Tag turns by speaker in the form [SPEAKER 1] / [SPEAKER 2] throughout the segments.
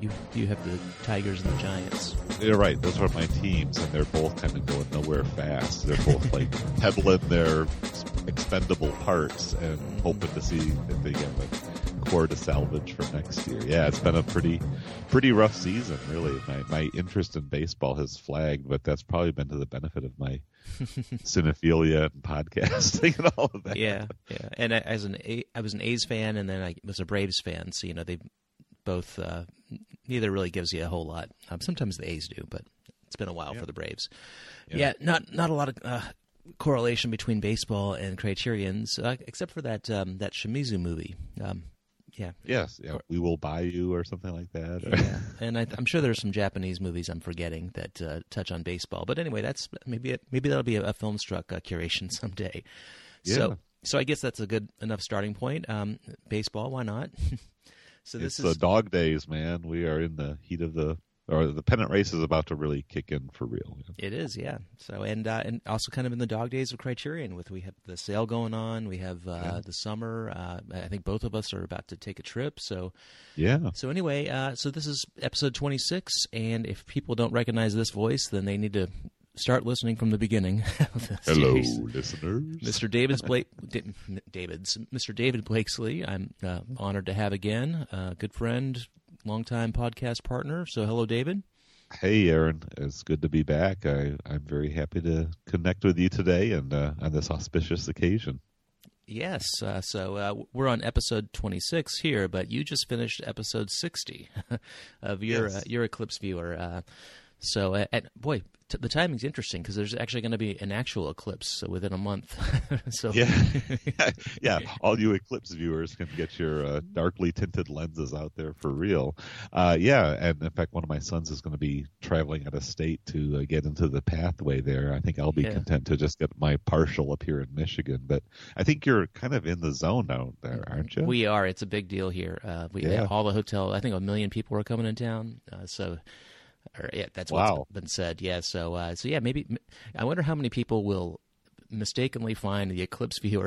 [SPEAKER 1] You have the Tigers and the Giants.
[SPEAKER 2] You're right. Those are my teams, and they're both kind of going nowhere fast. They're both like peddling their expendable parts and hoping to see if they get a core to salvage for next year. Yeah, it's been a pretty rough season, really. My interest in baseball has flagged, but that's probably been to the benefit of my cinephilia and podcasting and all of that.
[SPEAKER 1] Yeah. And I was an A's fan, and then I was a Braves fan. So they both neither really gives you a whole lot. Sometimes the A's do, but it's been a while for the Braves. Yeah, not a lot of correlation between baseball and Criterions, except for that Shimizu movie.
[SPEAKER 2] Yes. Yeah. We Will Buy You or something like that.
[SPEAKER 1] Yeah, and I'm sure there's some Japanese movies I'm forgetting that touch on baseball. But anyway, that's maybe that'll be a Filmstruck curation someday.
[SPEAKER 2] Yeah.
[SPEAKER 1] So I guess that's a good enough starting point. Baseball, why not? So
[SPEAKER 2] it's the dog days, man. We are in the heat of the pennant race is about to really kick in for real.
[SPEAKER 1] It is, yeah. So and also kind of in the dog days of Criterion, we have the sale going on. We have the summer. I think both of us are about to take a trip. So
[SPEAKER 2] yeah.
[SPEAKER 1] So anyway, so this is episode 26, and if people don't recognize this voice, then they need to start listening from the beginning.
[SPEAKER 2] Hello, listeners.
[SPEAKER 1] Mr. Mr. David Blakesley, I'm honored to have again. Good friend, longtime podcast partner. So hello, David.
[SPEAKER 2] Hey, Aaron. It's good to be back. I'm very happy to connect with you today and on this auspicious occasion.
[SPEAKER 1] Yes. So we're on episode 26 here, but you just finished episode 60 of your Eclipse Viewer. So, the timing's interesting because there's actually going to be an actual eclipse within a month. So
[SPEAKER 2] yeah. All you Eclipse viewers can get your darkly tinted lenses out there for real. And in fact, one of my sons is going to be traveling out of state to get into the pathway there. I think I'll be content to just get my partial up here in Michigan. But I think you're kind of in the zone out there, aren't you?
[SPEAKER 1] We are. It's a big deal here. All the hotel. I think 1 million people are coming in town. That's what's been said. Yeah, so maybe I wonder how many people will mistakenly find the Eclipse Viewer.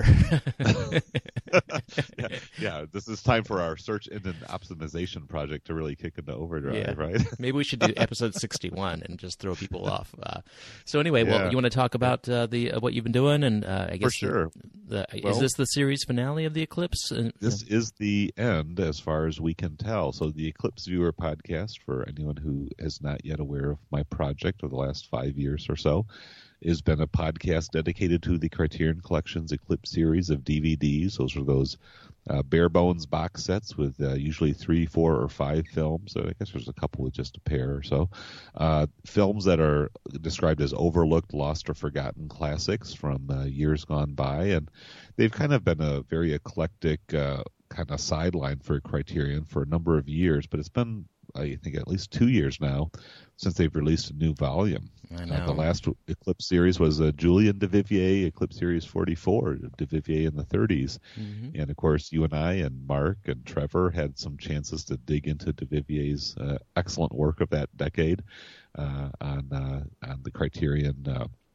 [SPEAKER 2] This is time for our search engine optimization project to really kick into overdrive, right?
[SPEAKER 1] Maybe we should do episode 61 and just throw people off. So anyway, well, you want to talk about what you've been doing, and I guess
[SPEAKER 2] for sure.
[SPEAKER 1] Is this the series finale of the Eclipse?
[SPEAKER 2] This is the end, as far as we can tell. So the Eclipse Viewer podcast, for anyone who is not yet aware of my project of the last 5 years or so, has been a podcast dedicated to the Criterion Collection's Eclipse series of DVDs. Those are those bare bones box sets with usually 3, 4, or 5 films. So I guess there's a couple with just a pair or so. Films that are described as overlooked, lost, or forgotten classics from years gone by. And they've kind of been a very eclectic kind of sideline for Criterion for a number of years. But it's been, I think, at least 2 years now since they've released a new volume.
[SPEAKER 1] I know.
[SPEAKER 2] The last Eclipse series was Julien Duvivier, Eclipse Series 44, Duvivier in the 30s. Mm-hmm. And, of course, you and I and Mark and Trevor had some chances to dig into Duvivier's excellent work of that decade on the Criterion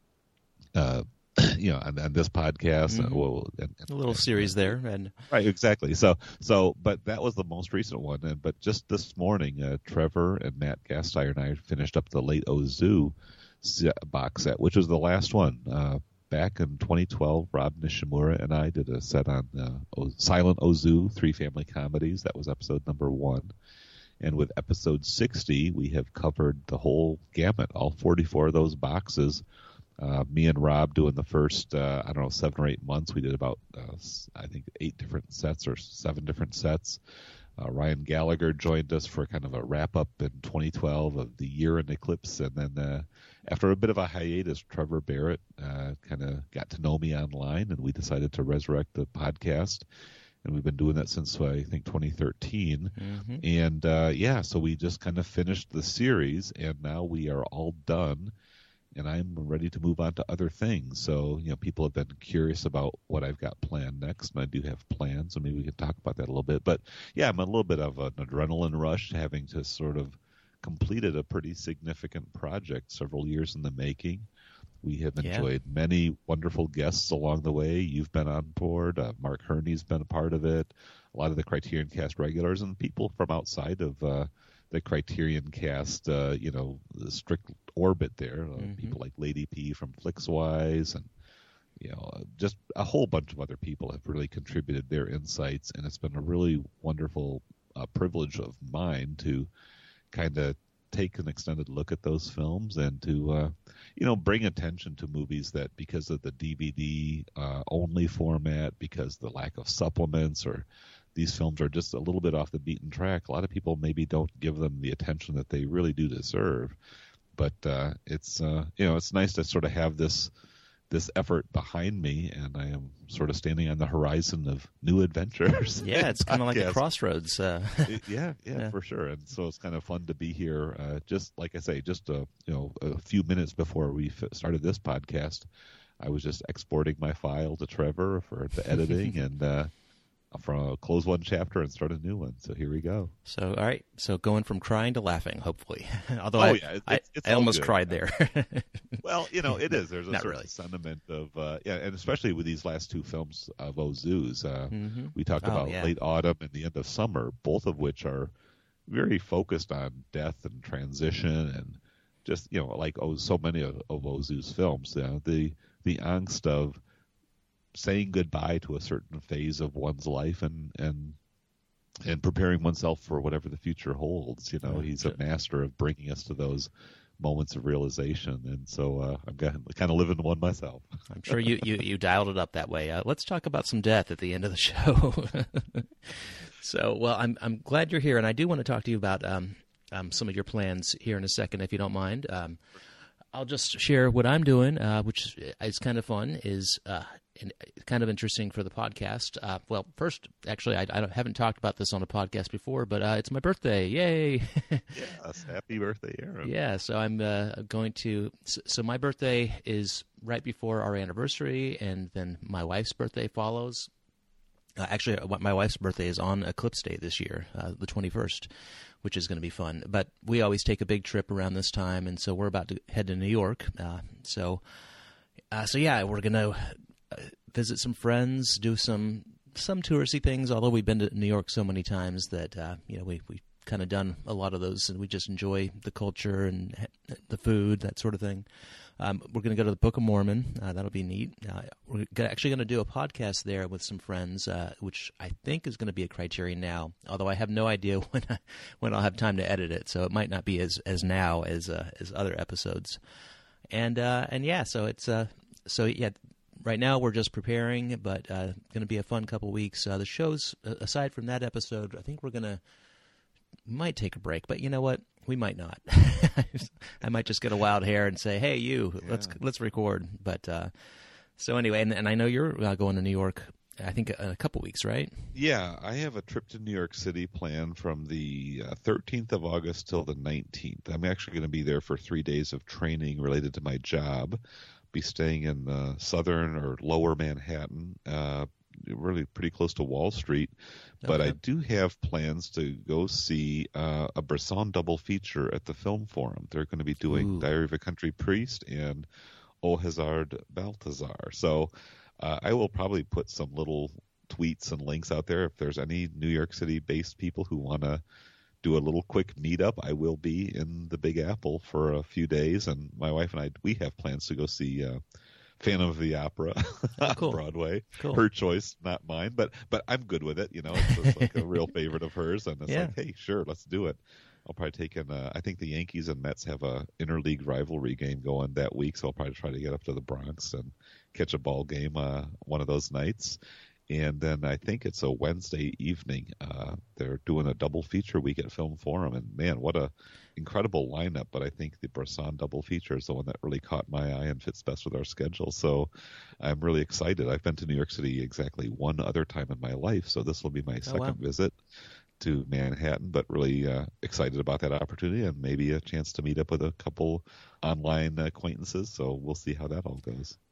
[SPEAKER 2] on this podcast,
[SPEAKER 1] a little series there, and
[SPEAKER 2] right, exactly. So, but that was the most recent one. But just this morning, Trevor and Matt Gasteyer and I finished up the late Ozu box set, which was the last one. Back in 2012, Rob Nishimura and I did a set on Silent Ozu, 3 family comedies. That was episode number 1. And with episode 60, we have covered the whole gamut, all 44 of those boxes. Me and Rob doing the first, 7 or 8 months, we did about, 8 different sets or 7 different sets. Ryan Gallagher joined us for kind of a wrap-up in 2012 of the year in Eclipse. And then after a bit of a hiatus, Trevor Barrett kind of got to know me online, and we decided to resurrect the podcast. And we've been doing that since, I think, 2013. Mm-hmm. And, so we just kind of finished the series, and now we are all done. And I'm ready to move on to other things. So, people have been curious about what I've got planned next, and I do have plans, so maybe we can talk about that a little bit. But, I'm a little bit of an adrenaline rush, having to sort of completed a pretty significant project several years in the making. We have enjoyed many wonderful guests along the way. You've been on board. Mark Herney's been a part of it. A lot of the Criterion Cast regulars and people from outside of the Criterion cast, the strict orbit there. People like Lady P from Flixwise and just a whole bunch of other people have really contributed their insights, and it's been a really wonderful privilege of mine to kind of take an extended look at those films and to bring attention to movies that, because of the DVD only format, because the lack of supplements, or these films are just a little bit off the beaten track, a lot of people maybe don't give them the attention that they really do deserve. But it's nice to sort of have this effort behind me, and I am sort of standing on the horizon of new adventures.
[SPEAKER 1] Yeah, it's kind of like a crossroads.
[SPEAKER 2] Yeah, for sure. And so it's kind of fun to be here. Just like I say, just a few minutes before we started this podcast, I was just exporting my file to Trevor for the editing, and from close one chapter and start a new one. So here we go.
[SPEAKER 1] So all right, so going from crying to laughing, hopefully. Although I almost cried there.
[SPEAKER 2] Well, it is. There's a certain
[SPEAKER 1] really.
[SPEAKER 2] sentiment of and especially with these last two films of Ozu's. We talked about Late Autumn and The End of Summer, both of which are very focused on death and transition, and just like so many of Ozu's films, the angst of saying goodbye to a certain phase of one's life and preparing oneself for whatever the future holds. He's a master of bringing us to those moments of realization, and so I'm kind of living one myself.
[SPEAKER 1] I'm sure you dialed it up that way. Let's talk about some death at the end of the show. So, well, I'm glad you're here, and I do want to talk to you about some of your plans here in a second, if you don't mind. I'll just share what I'm doing, which is kind of fun, is kind of interesting for the podcast. Well, first, actually, I haven't talked about this on a podcast before, but it's my birthday. Yay!
[SPEAKER 2] Yes, happy birthday, Aaron.
[SPEAKER 1] Yeah, so I'm going to... So my birthday is right before our anniversary, and then my wife's birthday follows. Actually, my wife's birthday is on Eclipse Day this year, the 21st, which is going to be fun. But we always take a big trip around this time, and so we're about to head to New York. So yeah, we're going to visit some friends, do some touristy things, although we've been to New York so many times that we kind of done a lot of those, and we just enjoy the culture and the food, that sort of thing. We're going to go to the Book of Mormon. That'll be neat. We're actually going to do a podcast there with some friends, which I think is going to be a Criterion Now, although I have no idea when I'll have time to edit it, so it might not be as now as other episodes. And yeah, so it's right now we're just preparing, but going to be a fun couple weeks. The shows, aside from that episode, I think we might take a break, but you know what? We might not. I might just get a wild hair and say, "Hey, let's record." But so anyway, and I know you're going to New York. I think in a couple weeks, right?
[SPEAKER 2] Yeah, I have a trip to New York City planned from the 13th of August till the 19th. I'm actually going to be there for 3 days of training related to my job. Be staying in southern or lower Manhattan, really pretty close to Wall Street. But I do have plans to go see a Bresson double feature at the Film Forum. They're going to be doing Diary of a Country Priest and O Hazard Balthazar. So I will probably put some little tweets and links out there. If there's any New York City-based people who want to do a little quick meetup, I will be in the Big Apple for a few days. And my wife and I, we have plans to go see Phantom of the Opera on Broadway. Cool. Her choice, not mine, but I'm good with it. It's like a real favorite of hers, and it's like, hey, sure, let's do it. I'll probably take in. I think the Yankees and Mets have a interleague rivalry game going that week, so I'll probably try to get up to the Bronx and catch a ball game one of those nights. And then I think it's a Wednesday evening. They're doing a double feature week at Film Forum, and man, what a incredible lineup. But I think the Bresson double feature is the one that really caught my eye and fits best with our schedule. So I'm really excited. I've been to New York City exactly one other time in my life, so this will be my second visit to Manhattan, but really excited about that opportunity and maybe a chance to meet up with a couple online acquaintances. So we'll see how that all goes.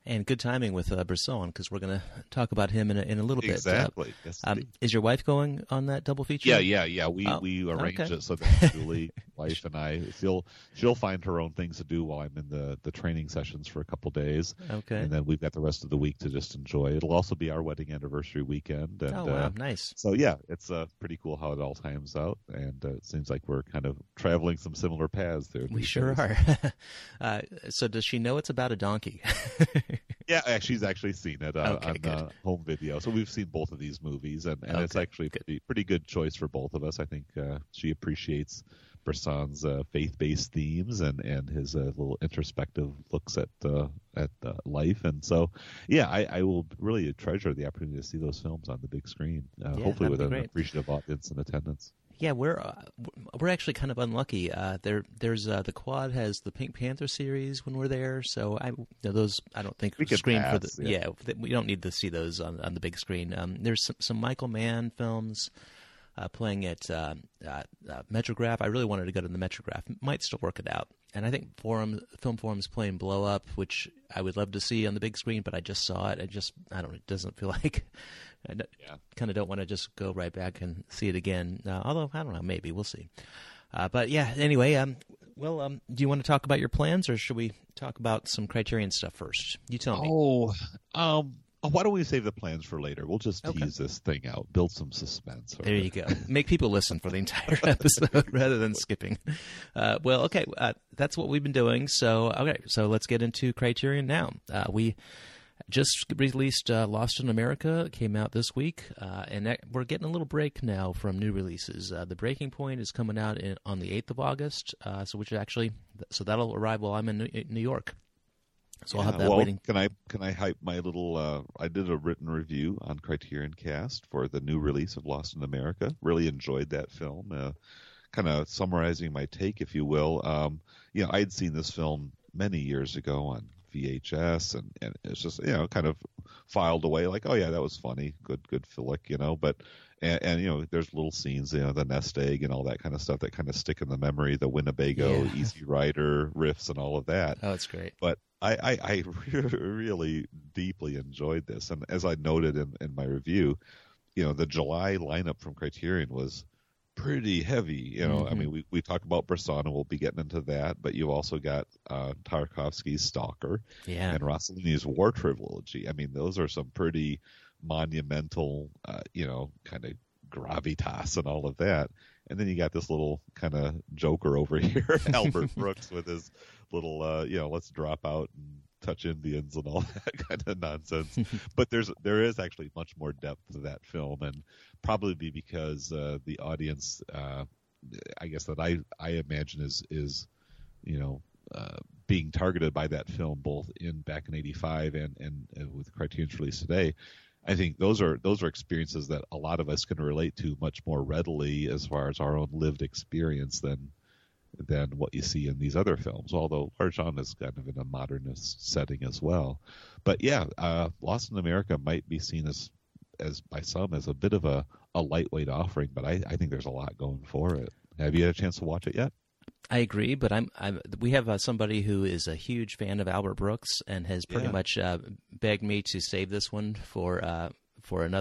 [SPEAKER 1] And good timing with Bresson, because we're going to talk about him in a little bit.
[SPEAKER 2] Exactly. Yes,
[SPEAKER 1] is your wife going on that double feature?
[SPEAKER 2] Yeah. We arranged it so that Julie, wife, and I, she'll find her own things to do while I'm in the training sessions for a couple days.
[SPEAKER 1] Okay.
[SPEAKER 2] And then we've got the rest of the week to just enjoy. It'll also be our wedding anniversary weekend. And,
[SPEAKER 1] wow, nice.
[SPEAKER 2] So yeah, it's pretty cool how it all times out, and it seems like we're kind of traveling some similar paths there.
[SPEAKER 1] We sure are. So does she know it's about a donkey?
[SPEAKER 2] Yeah, she's actually seen it
[SPEAKER 1] Okay,
[SPEAKER 2] on home video. So we've seen both of these movies, and
[SPEAKER 1] Okay,
[SPEAKER 2] it's actually pretty good choice for both of us. I think she appreciates Bresson's faith-based themes and his little introspective looks at life. And so, yeah, I will really treasure the opportunity to see those films on the big screen, hopefully with an appreciative audience in attendance.
[SPEAKER 1] Yeah, we're actually kind of unlucky. There's the Quad has the Pink Panther series when we're there, so those I don't think
[SPEAKER 2] we can
[SPEAKER 1] screen
[SPEAKER 2] pass,
[SPEAKER 1] for the we don't need to see those on the big screen. There's some Michael Mann films playing at Metrograph. I really wanted to go to the Metrograph. Might still work it out. And I think Film Forum's playing Blow Up, which I would love to see on the big screen, but I just saw it. It doesn't feel like kind of don't want to just go right back and see it again. Although, I don't know, maybe. We'll see. But yeah, anyway, do you want to talk about your plans, or should we talk about some Criterion stuff first? You tell me.
[SPEAKER 2] Why don't we save the plans for later? We'll just tease this thing out, build some suspense.
[SPEAKER 1] There you go. Make people listen for the entire episode rather than skipping. That's what we've been doing. So let's get into Criterion now. We just released Lost in America. It came out this week, and we're getting a little break now from new releases. The Breaking Point is coming out on the 8th of August, so that'll arrive while I'm in New York. So I'll have that waiting.
[SPEAKER 2] Can I hype my little? I did a written review on Criterion Cast for the new release of Lost in America. Really enjoyed that film. Kind of summarizing my take, if you will. I had seen this film many years ago on VHS, and it's just kind of filed away like, oh yeah, that was funny, good flick, but. And there's little scenes, the nest egg and all that kind of stuff that kind of stick in the memory, the Winnebago, Easy Rider riffs and all of that.
[SPEAKER 1] Oh, it's great.
[SPEAKER 2] But I really deeply enjoyed this. And as I noted in my review, the July lineup from Criterion was pretty heavy.
[SPEAKER 1] Mm-hmm.
[SPEAKER 2] I mean, we talk about Bresson, and we'll be getting into that, but you also got Tarkovsky's Stalker and Rossellini's War Trilogy. I mean, those are some pretty monumental, kind of gravitas and all of that. And then you got this little kind of joker over here, Albert Brooks, with his little, let's drop out and touch Indians and all that kind of nonsense. But there is actually much more depth to that film, and probably because the audience, I guess that I imagine is being targeted by that film both back in '85 and with Criterion's release today. I think those are experiences that a lot of us can relate to much more readily as far as our own lived experience than what you see in these other films. Although Arjan is kind of in a modernist setting as well. But yeah, Lost in America might be seen as by some as a bit of a lightweight offering, but I think there's a lot going for it. Have you had a chance to watch it yet?
[SPEAKER 1] I agree, but we have somebody who is a huge fan of Albert Brooks and has pretty much begged me to save this one for her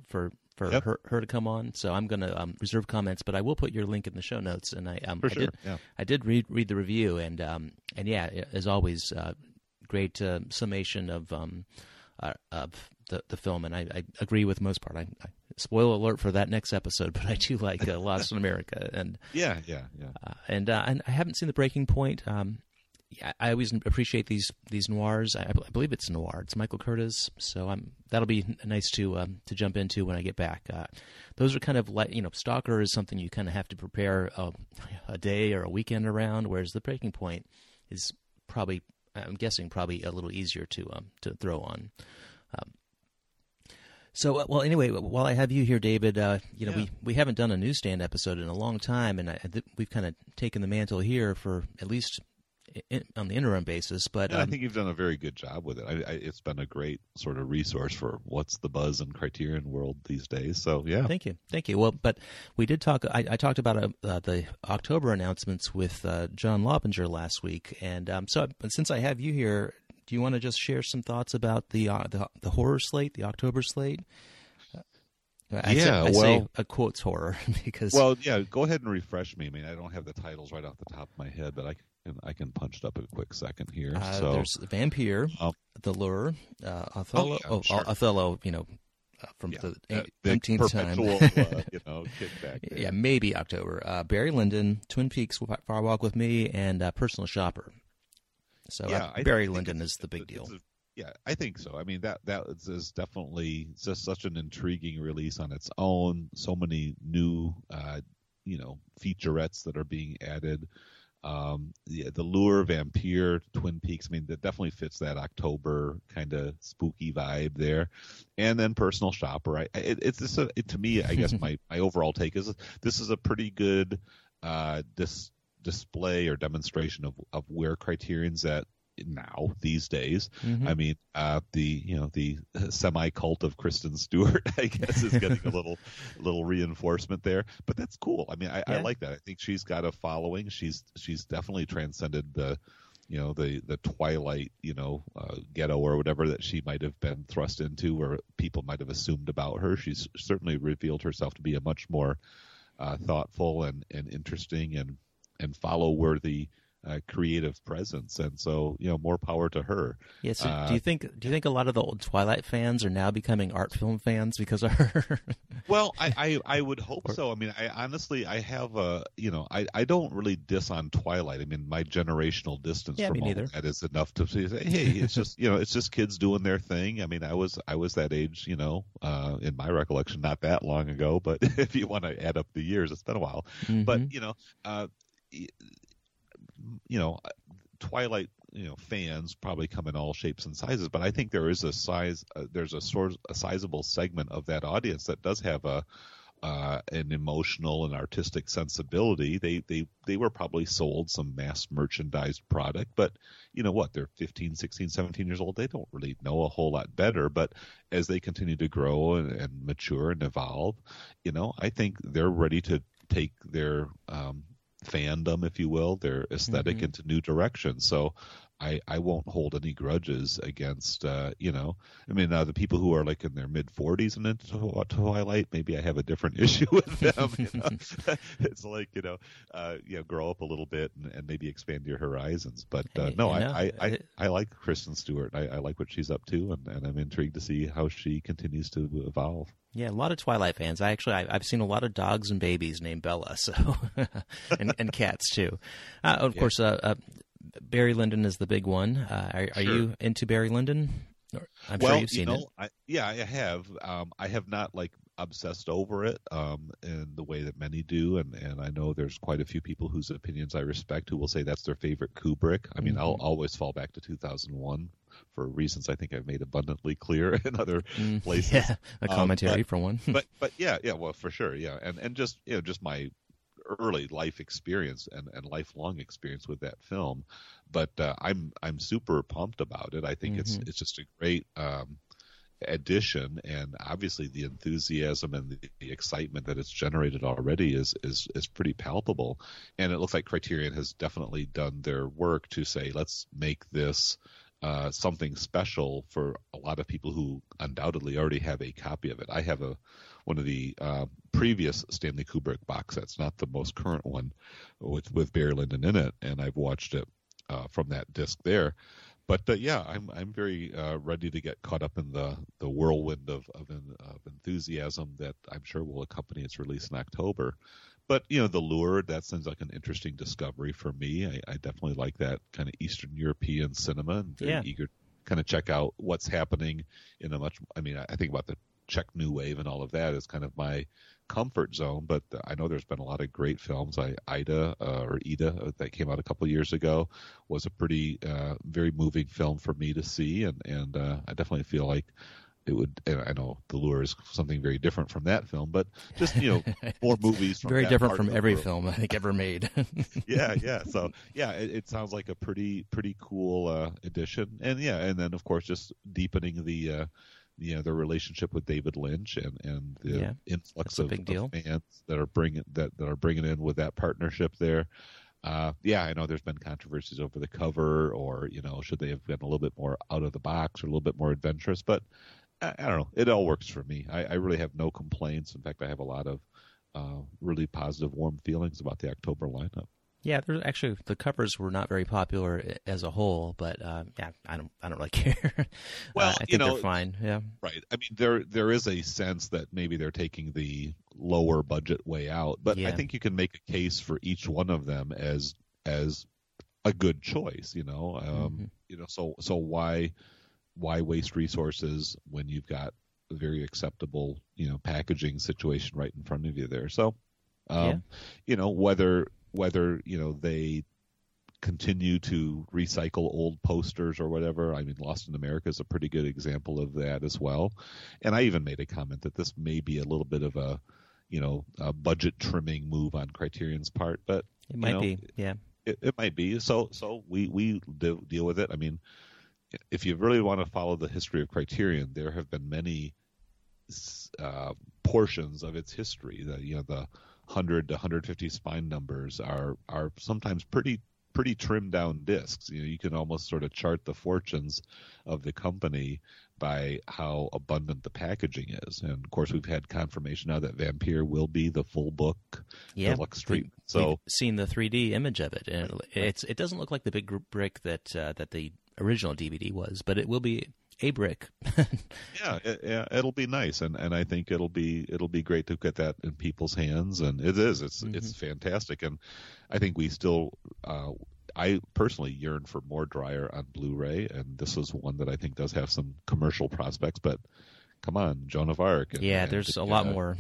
[SPEAKER 1] to come on. So I'm going to reserve comments, but I will put your link in the show notes. And I did read the review, and as always, great summation of the film, and I agree with most part. I spoiler alert for that next episode, but I do like Lost in America, and and I haven't seen The Breaking Point. I always appreciate these noirs. I believe it's noir. It's Michael Curtiz, so that'll be nice to jump into when I get back. Those are kind of like Stalker is something you kind of have to prepare a day or a weekend around, whereas The Breaking Point is probably, I'm guessing, probably a little easier to throw on. So, anyway, while I have you here, David, we haven't done a newsstand episode in a long time, and we've kind of taken the mantle here for at least on the interim basis. But
[SPEAKER 2] I think you've done a very good job with it. It's been a great sort of resource for what's the buzz in Criterion world these days. So, yeah.
[SPEAKER 1] Thank you. Well, but we did talk. I talked about the October announcements with John Lopinger last week, and so since I have you here, do you want to just share some thoughts about the horror slate, the October slate? I say a quotes horror because.
[SPEAKER 2] Well, yeah. Go ahead and refresh me. I mean, I don't have the titles right off the top of my head, but I can punch it up in a quick second here.
[SPEAKER 1] There's Vampire, The Lure, Othello. Othello. From the 18th time. Kickback. Yeah, maybe October. Barry Lyndon, Twin Peaks, Fire Walk with Me, and Personal Shopper. So Barry Lyndon is the big deal.
[SPEAKER 2] Yeah, I think so. I mean, that is definitely just such an intriguing release on its own. So many new, featurettes that are being added. The Lure, Vampire, Twin Peaks. I mean, that definitely fits that October kind of spooky vibe there. And then Personal Shopper. It's just to me, I guess my overall take is this is a pretty good display or demonstration of where Criterion's at now these days.
[SPEAKER 1] Mm-hmm.
[SPEAKER 2] I mean, the semi-cult of Kristen Stewart, I guess, is getting a little reinforcement there, but that's cool. I mean, I like that. I think she's got a following. She's definitely transcended the Twilight, ghetto or whatever that she might have been thrust into, or people might have assumed about her. She's certainly revealed herself to be a much more thoughtful and interesting and follow-worthy creative presence, and so more power to her.
[SPEAKER 1] Yeah. So do you think a lot of the old Twilight fans are now becoming art film fans because of her?
[SPEAKER 2] Well, I would hope so. I mean, I honestly have I don't really diss on Twilight. I mean, my generational distance from all that is enough to say, hey, it's just it's just kids doing their thing. I mean, I was that age, in my recollection, not that long ago. But if you want to add up the years, it's been a while.
[SPEAKER 1] Mm-hmm.
[SPEAKER 2] But Twilight, fans probably come in all shapes and sizes, but I think there is there's a sizable segment of that audience that does have an emotional and artistic sensibility. They were probably sold some mass merchandised product, but they're 15, 16, 17 years old. They don't really know a whole lot better, but as they continue to grow and mature and evolve, I think they're ready to take their, fandom, if you will, their aesthetic
[SPEAKER 1] mm-hmm.
[SPEAKER 2] into new directions. So I won't hold any grudges against, I mean, now the people who are like in their mid 40s and into Twilight, maybe I have a different issue with them. It's like, grow up a little bit and maybe expand your horizons. But I like Kristen Stewart. I like what she's up to, and I'm intrigued to see how she continues to evolve.
[SPEAKER 1] Yeah, a lot of Twilight fans. I've seen a lot of dogs and babies named Bella, so and cats too. Of course, Barry Lyndon is the big one. Are
[SPEAKER 2] Sure.
[SPEAKER 1] you into Barry Lyndon? I'm sure you've seen it.
[SPEAKER 2] I have. I have not obsessed over it in the way that many do, and I know there's quite a few people whose opinions I respect who will say that's their favorite Kubrick. I mean, I'll always fall back to 2001 for reasons I think I've made abundantly clear in other places.
[SPEAKER 1] Yeah, a commentary for one.
[SPEAKER 2] but yeah, well, for sure, yeah, and just just my early life experience and lifelong experience with that film, but I'm super pumped about it. I think it's just a great addition, and obviously the enthusiasm and the excitement that it's generated already is pretty palpable. And it looks like Criterion has definitely done their work to say, let's make this something special for a lot of people who undoubtedly already have a copy of it. I have one of the previous Stanley Kubrick box sets, not the most current one, with Barry Lyndon in it, and I've watched it from that disc there. But I'm very ready to get caught up in the whirlwind of enthusiasm that I'm sure will accompany its release in October. But The Lure, that seems like an interesting discovery for me. I definitely like that kind of Eastern European cinema, and very eager to kind of check out what's happening in I think about the Czech New Wave and all of that is kind of my comfort zone, but I know there's been a lot of great films. Ida that came out a couple years ago was a pretty very moving film for me to see, and I definitely feel like it would. And I know The Lure is something very different from that film, but just more movies from
[SPEAKER 1] very
[SPEAKER 2] that
[SPEAKER 1] different
[SPEAKER 2] part
[SPEAKER 1] from
[SPEAKER 2] of the
[SPEAKER 1] every
[SPEAKER 2] world.
[SPEAKER 1] film I think ever made.
[SPEAKER 2] Yeah. So it sounds like a pretty cool addition, and then of course just deepening the relationship with David Lynch and the influx of fans that are bringing in with that partnership there. Yeah, I know there's been controversies over the cover, or should they have been a little bit more out of the box or a little bit more adventurous? But I don't know. It all works for me. I really have no complaints. In fact, I have a lot of really positive, warm feelings about the October lineup.
[SPEAKER 1] Yeah, there's actually the covers were not very popular as a whole, but yeah, I don't really care.
[SPEAKER 2] Well,
[SPEAKER 1] I think they're fine. Yeah,
[SPEAKER 2] right. I mean, there is a sense that maybe they're taking the lower budget way out, but I think you can make a case for each one of them as a good choice. So why waste resources when you've got a very acceptable packaging situation right in front of you there? So whether they continue to recycle old posters or whatever. I mean, Lost in America is a pretty good example of that as well. And I even made a comment that this may be a little bit of a budget trimming move on Criterion's part, but
[SPEAKER 1] it might be. Yeah,
[SPEAKER 2] it might be. So we deal with it. I mean, if you really want to follow the history of Criterion, there have been many portions of its history that the 100 to 150 spine numbers are sometimes pretty trimmed down discs. You can almost sort of chart the fortunes of the company by how abundant the packaging is. And of course, we've had confirmation now that Vampire will be the full book deluxe treatment. So
[SPEAKER 1] we've seen the 3D image of it, and it doesn't look like the big brick that the original DVD was, but it will be a brick.
[SPEAKER 2] Yeah, it'll be nice, and I think it'll be great to get that in people's hands, and it's fantastic, and I think we still I personally yearn for more Dreyer on Blu-ray, and this is one that I think does have some commercial prospects, but come on, Joan of Arc.
[SPEAKER 1] There's a lot more.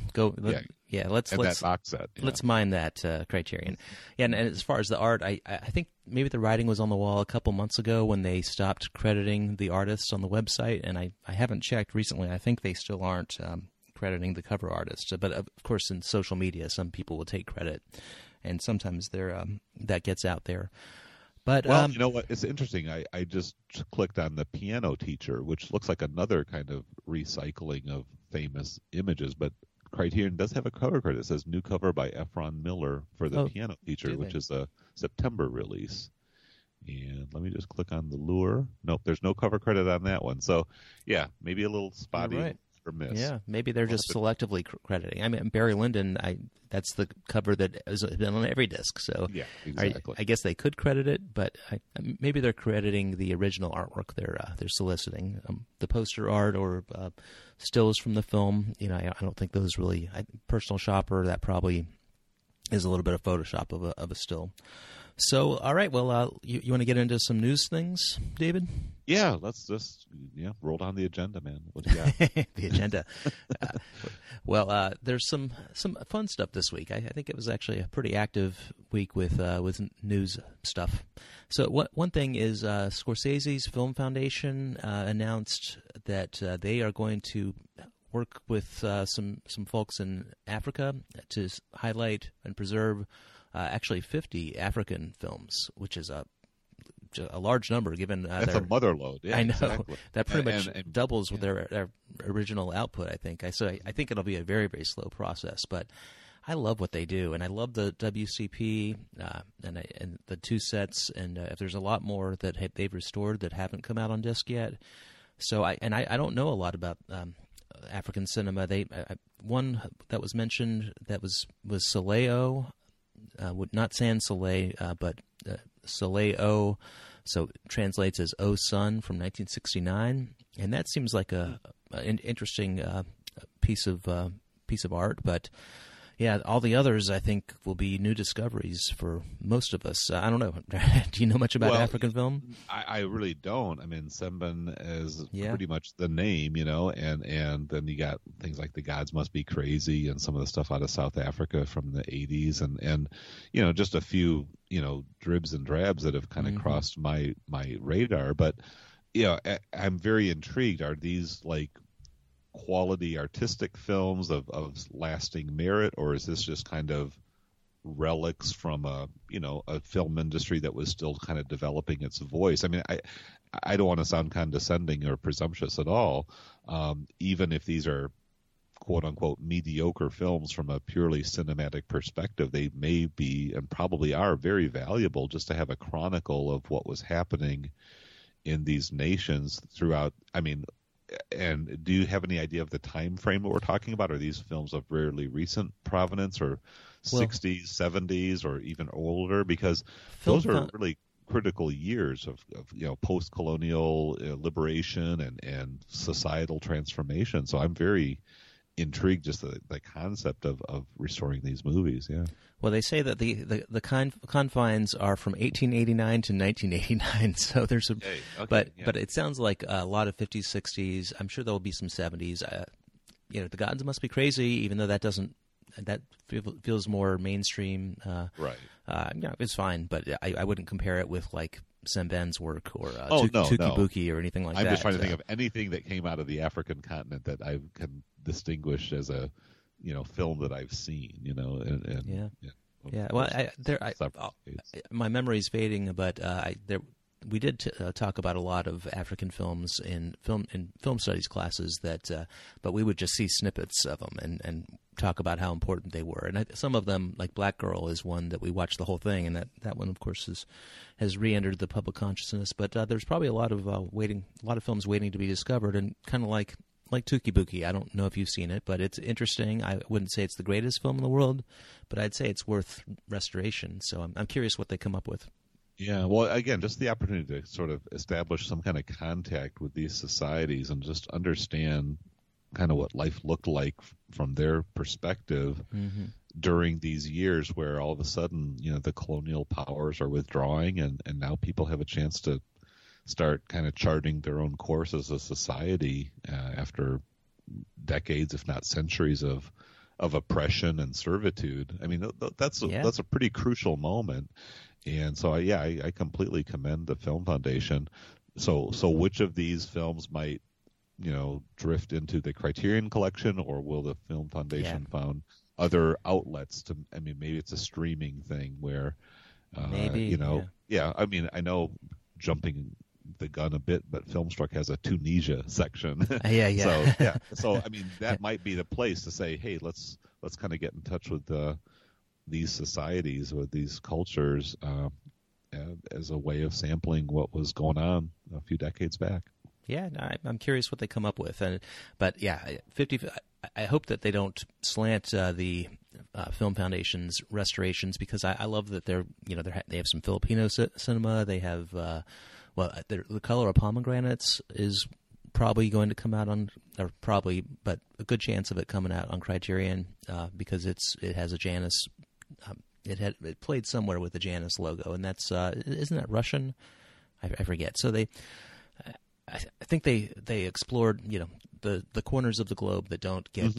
[SPEAKER 1] Let's
[SPEAKER 2] that box set.
[SPEAKER 1] Let's mine that Criterion. Yeah, and as far as the art, I think maybe the writing was on the wall a couple months ago when they stopped crediting the artists on the website, and I haven't checked recently. I think they still aren't crediting the cover artist, but of course in social media, some people will take credit, and sometimes that gets out there. But,
[SPEAKER 2] you know what? It's interesting. I just clicked on the Piano Teacher, which looks like another kind of recycling of famous images. But Criterion does have a cover credit. It says new cover by Ephron Miller for the Piano Teacher, which is a September release. And let me just click on the Lure. Nope, there's no cover credit on that one. So, yeah, maybe a little spotty.
[SPEAKER 1] Right.
[SPEAKER 2] Or miss.
[SPEAKER 1] Yeah, maybe they're just selectively crediting. I mean, Barry Lyndon, that's the cover that has been on every disc. So
[SPEAKER 2] yeah, exactly.
[SPEAKER 1] I guess they could credit it, but maybe they're crediting the original artwork they're soliciting. The poster art or stills from the film. I don't think those really. Personal Shopper, that probably is a little bit of Photoshop of a still. So, all right. Well, you want to get into some news things, David?
[SPEAKER 2] Yeah, let's just roll down the agenda, man. What do you got?
[SPEAKER 1] The agenda. There's some fun stuff this week. I think it was actually a pretty active week with news stuff. So one thing is Scorsese's Film Foundation announced that they are going to work with some folks in Africa to highlight and preserve actually 50 African films, which is a large number given
[SPEAKER 2] that's a mother load. Yeah,
[SPEAKER 1] I know.
[SPEAKER 2] Exactly.
[SPEAKER 1] That pretty much doubles with their original output, I think. So I think it'll be a very, very slow process, but I love what they do, and I love the WCP and the two sets, and if there's a lot more that they've restored that haven't come out on disc yet. So I don't know a lot about African cinema. One that was mentioned that was Soleil. Not Sans Soleil, but Soleil, so translates as "O Sun" from 1969, and that seems like an interesting piece of art. But yeah, all the others I think will be new discoveries for most of us. I don't know. Do you know much about African film?
[SPEAKER 2] I really don't. I mean, Semben is pretty much the name, and then you got things like The Gods Must Be Crazy and some of the stuff out of South Africa from the 80s and just a few, dribs and drabs that have kind of crossed my radar. But, I'm very intrigued. Are these like quality artistic films of lasting merit, or is this just kind of relics from a film industry that was still kind of developing its voice? I mean, I don't want to sound condescending or presumptuous at all, even if these are quote unquote mediocre films from a purely cinematic perspective, they may be and probably are very valuable just to have a chronicle of what was happening in these nations throughout. I mean, and do you have any idea of the time frame that we're talking about? Are these films of rarely recent provenance, or 60s, 70s, or even older? Because those are really critical years of post-colonial liberation and societal transformation. So I'm very intrigued just the concept of restoring these movies. Yeah.
[SPEAKER 1] Well, they say that the confines are from 1889 to 1989. So there's but it sounds like a lot of 50s, 60s. I'm sure there will be some 70s. The gods must be crazy, even though that feels more mainstream.
[SPEAKER 2] Right.
[SPEAKER 1] It's fine, but I wouldn't compare it with like Sam Ben's work or
[SPEAKER 2] no.
[SPEAKER 1] Buki or anything like that.
[SPEAKER 2] I'm just trying to think of anything that came out of the African continent that I can distinguish as a film that I've seen. Well,
[SPEAKER 1] my memory's fading, but we did talk about a lot of African films in film studies classes but we would just see snippets of them and talk about how important they were. And some of them, like Black Girl, is one that we watched the whole thing, and that one, of course, has re-entered the public consciousness. But there's probably a lot of films waiting to be discovered, and kind of like Tuki Buki. I don't know if you've seen it, but it's interesting. I wouldn't say it's the greatest film in the world, but I'd say it's worth restoration. So I'm curious what they come up with.
[SPEAKER 2] Yeah, well, again, just the opportunity to sort of establish some kind of contact with these societies and just understand kind of what life looked like from their perspective during these years where all of a sudden, the colonial powers are withdrawing and now people have a chance to start kind of charting their own course as a society after decades, if not centuries, of oppression and servitude. I mean, that's a pretty crucial moment. And so, I completely commend the Film Foundation. So which of these films might, drift into the Criterion Collection, or will the Film Foundation found other outlets to? I mean, maybe it's a streaming thing where,
[SPEAKER 1] maybe,
[SPEAKER 2] I mean, I know jumping the gun a bit, but Filmstruck has a Tunisia section. So I mean, that might be the place to say, hey, let's kind of get in touch with these societies or these cultures as a way of sampling what was going on a few decades back.
[SPEAKER 1] Yeah, I'm curious what they come up with, but 50. I hope that they don't slant the Film Foundation's restorations, because I love that they have some Filipino cinema. They have The Color of Pomegranates is probably going to come out but a good chance of it coming out on Criterion because it has a Janus. It played somewhere with the Janus logo, and that's isn't that Russian? I forget. So I think they explored the corners of the globe that don't get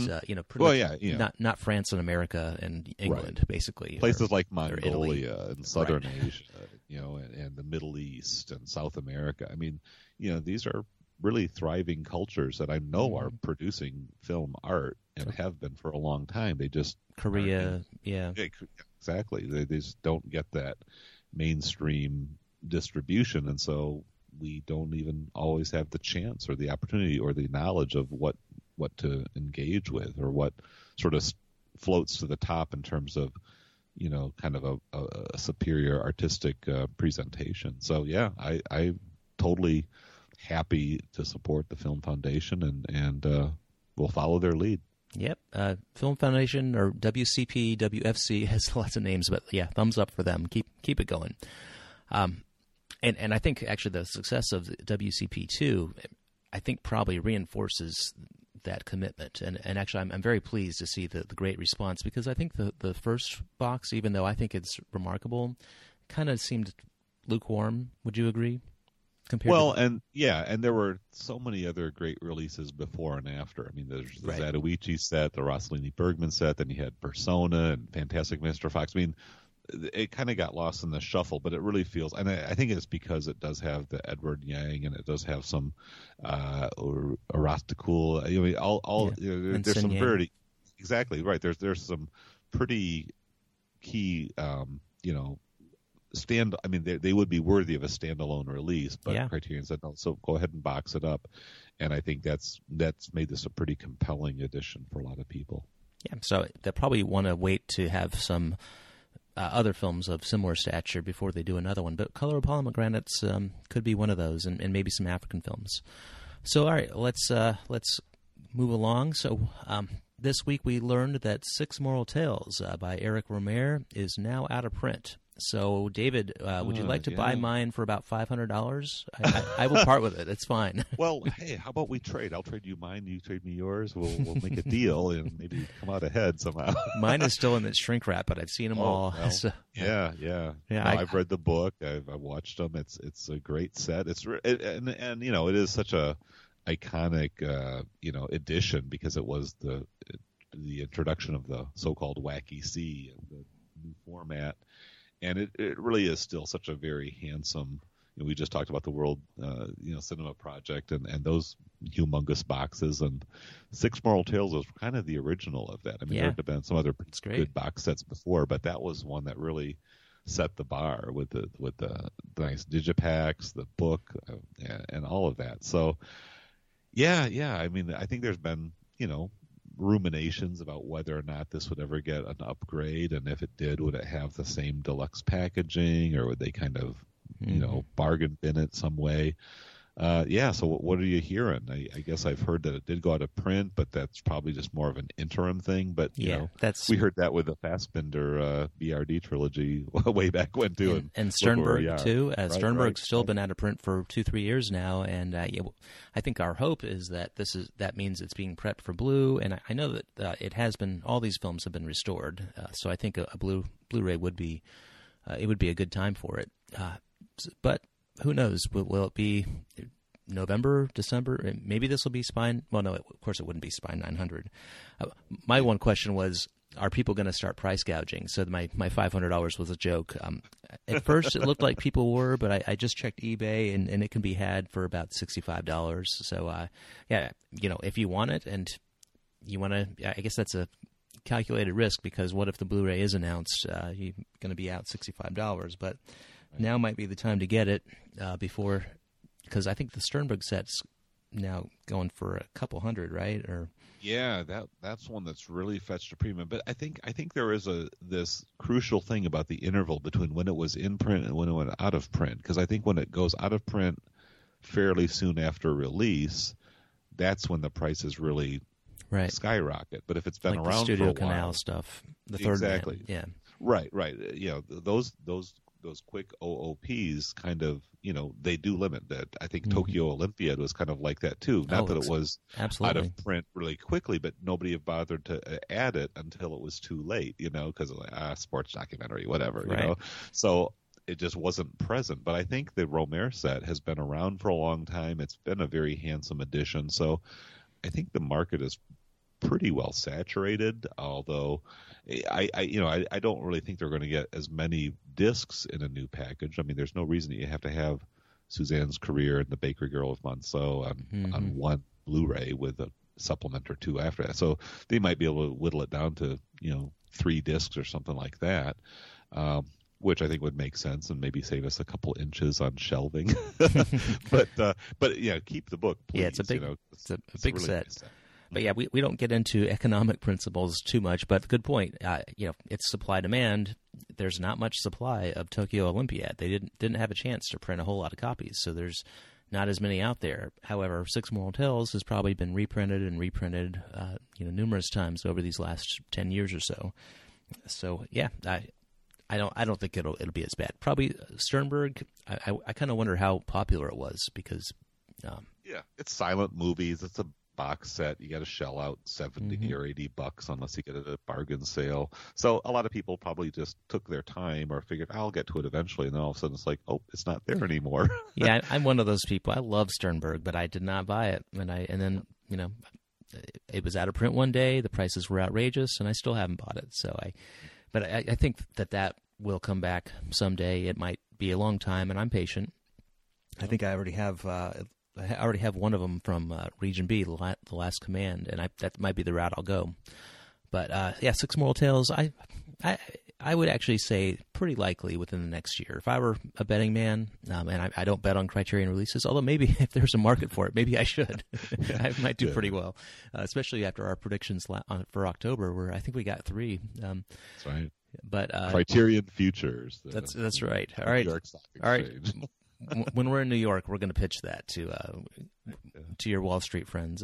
[SPEAKER 1] not France and America and England, basically,
[SPEAKER 2] places like Mongolia and Southern Asia, and the Middle East and South America. I mean, these are really thriving cultures that I know are producing film art and have been for a long time. They just
[SPEAKER 1] Korea,
[SPEAKER 2] exactly. They just don't get that mainstream distribution, and so we don't even always have the chance or the opportunity or the knowledge of what to engage with or what sort of floats to the top in terms of kind of a superior artistic presentation. So I totally happy to support the Film Foundation and we'll follow their lead.
[SPEAKER 1] Yep. Film Foundation, or WCP, WFC, has lots of names, but thumbs up for them. Keep it going. And I think actually the success of WCP2, I think probably reinforces that commitment. And actually I'm very pleased to see the great response, because I think the first box, even though I think it's remarkable, kind of seemed lukewarm. Would you agree?
[SPEAKER 2] And there were so many other great releases before and after. I mean, there's the Zatoichi set, the Rossellini Bergman set, then you had Persona and Fantastic Mr. Fox. I mean, it kind of got lost in the shuffle, but it really feels, and I think it's because it does have the Edward Yang and it does have some Arastakul. There's some very exactly right. There's some pretty key I mean, they would be worthy of a standalone release, but
[SPEAKER 1] Yeah.
[SPEAKER 2] Criterion said no, so go ahead and box it up, and I think that's made this a pretty compelling edition for a lot of people.
[SPEAKER 1] Yeah, so they'll probably want to wait to have some other films of similar stature before they do another one. But Color of Pomegranates could be one of those, and maybe some African films. So, all right, let's move along. So, this week we learned that Six Moral Tales by Eric Rohmer is now out of print. So, David, would you like to buy mine for about $500? I will part with it. It's fine.
[SPEAKER 2] Well, hey, how about we trade? I'll trade you mine, you trade me yours. We'll make a deal and maybe come out ahead somehow.
[SPEAKER 1] Mine is still in its shrink wrap, but I've seen them all.
[SPEAKER 2] Well,
[SPEAKER 1] So,
[SPEAKER 2] yeah.
[SPEAKER 1] Yeah,
[SPEAKER 2] No, I've read the book. I've watched them. It's a great set. And you know, it is such a iconic edition because it was the introduction of the so-called Wacky C and the new format. And it really is still such a very handsome. You know, we just talked about the World Cinema Project and those humongous boxes, and Six Moral Tales was kind of the original of that. I mean, there have been some other good box sets before, but that was one that really set the bar with the nice digipacks, the book, and all of that. So, yeah. I mean, I think there's been ruminations about whether or not this would ever get an upgrade, and if it did, would it have the same deluxe packaging, or would they kind of bargain bin it some way? So what are you hearing? I guess I've heard that it did go out of print, but that's probably just more of an interim thing. But we heard that with the Fassbinder BRD trilogy way back when too,
[SPEAKER 1] and Sternberg too. Sternberg's still
[SPEAKER 2] right.
[SPEAKER 1] been out of print for 2-3 years now, and I think our hope is that that means it's being prepped for Blue, and I know that it has been. All these films have been restored, so I think a Blu-ray would be it would be a good time for it, but. Who knows? Will it be November, December? Maybe this will be Spine. Well, no, of course it wouldn't be Spine 900. My one question was, are people going to start price gouging? So my $500 was a joke. At first it looked like people were, but I just checked eBay, and it can be had for about $65. So, if you want it and you want to, I guess that's a calculated risk, because what if the Blu-ray is announced? You're going to be out $65, but... Now might be the time to get it before, because I think the Sternberg set's now going for a couple hundred, right? Or
[SPEAKER 2] that's one that's really fetched a premium. But I think there is this crucial thing about the interval between when it was in print and when it went out of print. Because I think when it goes out of print fairly soon after release, that's when the prices really skyrocket. But if it's been
[SPEAKER 1] like
[SPEAKER 2] around
[SPEAKER 1] the Studio
[SPEAKER 2] for a
[SPEAKER 1] Canal
[SPEAKER 2] while,
[SPEAKER 1] stuff, the third
[SPEAKER 2] exactly,
[SPEAKER 1] man.
[SPEAKER 2] Right. Those quick OOPs kind of, they do limit that. I think Tokyo Olympiad was kind of like that too. Not that it was out of print really quickly, but nobody had bothered to add it until it was too late, because of sports documentary, whatever, So it just wasn't present. But I think the Rohmer set has been around for a long time. It's been a very handsome addition. So I think the market is pretty well saturated, although I don't really think they're going to get as many discs in a new package. I mean, there's no reason that you have to have Suzanne's Career and The Bakery Girl of Monceau on one Blu-ray with a supplement or two after that. So they might be able to whittle it down to 3 discs or something like that, which I think would make sense and maybe save us a couple inches on shelving. but keep the book, please.
[SPEAKER 1] Yeah, it's a big
[SPEAKER 2] really
[SPEAKER 1] set.
[SPEAKER 2] Nice set.
[SPEAKER 1] But yeah, we don't get into economic principles too much, but good point. It's supply-demand. There's not much supply of Tokyo Olympiad. They didn't have a chance to print a whole lot of copies, so there's not as many out there. However, Six Moral Tales has probably been reprinted numerous times over these last 10 years or so. So yeah, I don't think it'll be as bad. Probably Sternberg. I kind of wonder how popular it was because
[SPEAKER 2] it's silent movies. It's a box set. You got to shell out $70 or $80 unless you get it at a bargain sale. So a lot of people probably just took their time or figured I'll get to it eventually, and then all of a sudden it's like, oh, it's not there anymore.
[SPEAKER 1] Yeah, I'm one of those people. I love Sternberg, but I did not buy it, and then it was out of print one day. The prices were outrageous, and I still haven't bought it. So I think that will come back someday. It might be a long time, and I'm patient. I think I already have one of them from Region B, The Last Command, and that might be the route I'll go. But Six Moral Tales, I would actually say pretty likely within the next year. If I were a betting man, and I don't bet on Criterion releases, although maybe if there's a market for it, maybe I should. I might do pretty well, especially after our predictions for October, where I think we got 3.
[SPEAKER 2] That's right.
[SPEAKER 1] But
[SPEAKER 2] Criterion Futures.
[SPEAKER 1] That's right. All right.
[SPEAKER 2] New York Stock
[SPEAKER 1] All right.
[SPEAKER 2] Exchange.
[SPEAKER 1] When we're in New York, we're going to pitch that to your Wall Street friends.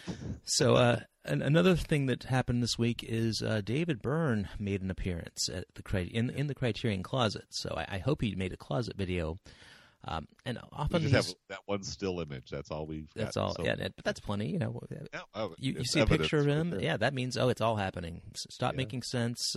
[SPEAKER 1] Another thing that happened this week is David Byrne made an appearance at in the Criterion Closet. So I hope he made a closet video. And often
[SPEAKER 2] we just have that one still image. That's all we've got.
[SPEAKER 1] That's all.
[SPEAKER 2] So.
[SPEAKER 1] Yeah, but that's plenty. You know, you see a
[SPEAKER 2] evidence
[SPEAKER 1] picture of him.
[SPEAKER 2] right there.
[SPEAKER 1] Yeah, that means it's all happening. Stop Making Sense.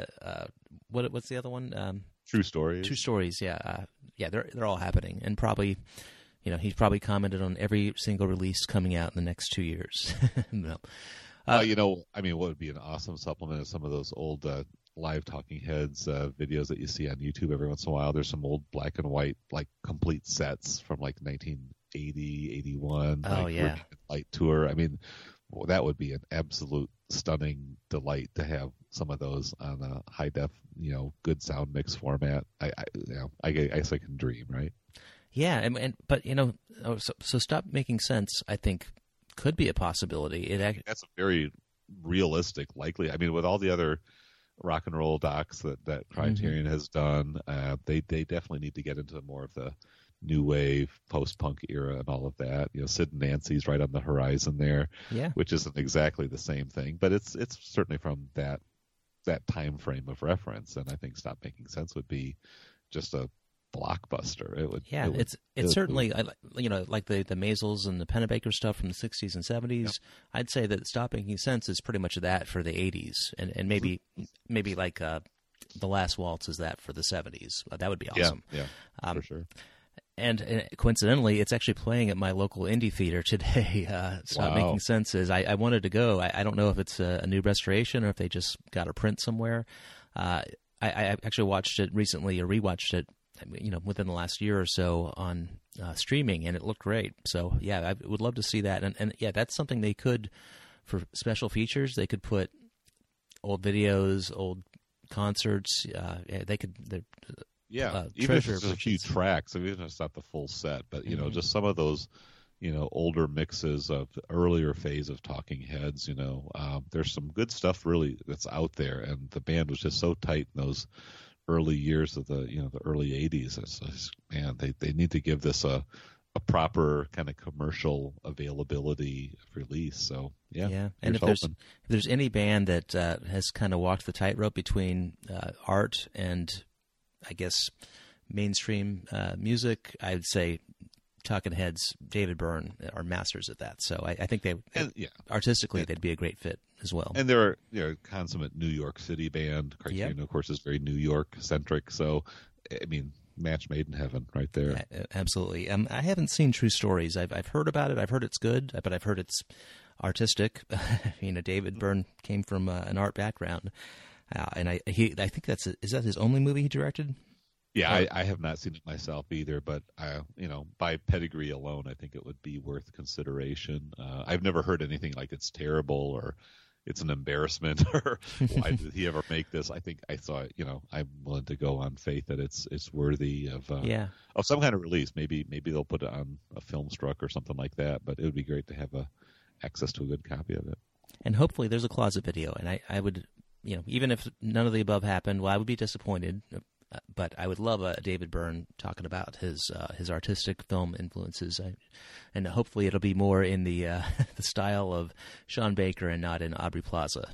[SPEAKER 1] What's the other one?
[SPEAKER 2] True Stories.
[SPEAKER 1] True Stories. Yeah, they're all happening, and probably, he's probably commented on every single release coming out in the next 2 years. No.
[SPEAKER 2] What would be an awesome supplement is some of those old live Talking Heads videos that you see on YouTube every once in a while. There's some old black and white, like complete sets from like 1980, 81.
[SPEAKER 1] Oh, yeah.
[SPEAKER 2] Light tour. I mean, that would be an absolute stunning delight to have some of those on a high def, good sound mix format. I guess I can dream, right?
[SPEAKER 1] Yeah, but so Stop Making Sense, I think, could be a possibility.
[SPEAKER 2] That's a very realistic, likely. I mean, with all the other rock and roll docs that Criterion has done, they definitely need to get into more of the new wave, post-punk era and all of that. Sid and Nancy's right on the horizon there, which isn't exactly the same thing, but it's certainly from that time frame of reference. And I think Stop Making Sense would be just a blockbuster. It's certainly like the Maisels and the Pennebaker stuff from the 60s and 70s. Yep. I'd say that Stop Making Sense is pretty much that for the 80s, and maybe like The Last Waltz is that for the 70s. That would be awesome. Yeah, for sure.
[SPEAKER 1] And coincidentally, it's actually playing at my local indie theater today. Stop Making Sense is. I wanted to go. I don't know if it's a new restoration or if they just got a print somewhere. I actually watched it recently, or rewatched it, within the last year or so on streaming, and it looked great. So yeah, I would love to see that. And yeah, that's something they could, for special features, they could put old videos, old concerts. They could.
[SPEAKER 2] Even if it's just a few tracks, even if it's not the full set, but just some of those, older mixes of the earlier phase of Talking Heads. There's some good stuff really that's out there, and the band was just so tight in those early years of the early 80s. It's just, man, they need to give this a proper kind of commercial availability release. So yeah.
[SPEAKER 1] And if there's any band that has kind of walked the tightrope between art and, I guess, mainstream music, I would say Talking Heads, David Byrne are masters at that. So I think artistically they'd be a great fit as well.
[SPEAKER 2] And they're a consummate New York City band. Criterion, of course, is very New York centric. So I mean, match made in heaven right there.
[SPEAKER 1] Yeah, absolutely. I haven't seen True Stories. I've heard about it. I've heard it's good, but I've heard it's artistic. David Byrne came from an art background, and I think is that his only movie he directed?
[SPEAKER 2] Yeah, I have not seen it myself either, but by pedigree alone, I think it would be worth consideration. I've never heard anything like it's terrible or it's an embarrassment or why did he ever make this? I think I saw, I'm willing to go on faith that it's worthy of some kind of release. Maybe they'll put it on a Filmstruck or something like that, but it would be great to have access to a good copy of it.
[SPEAKER 1] And hopefully there's a closet video, and I would, even if none of the above happened, well, I would be disappointed. But I would love a David Byrne talking about his artistic film influences, and hopefully it'll be more in the the style of Sean Baker and not in Aubrey Plaza.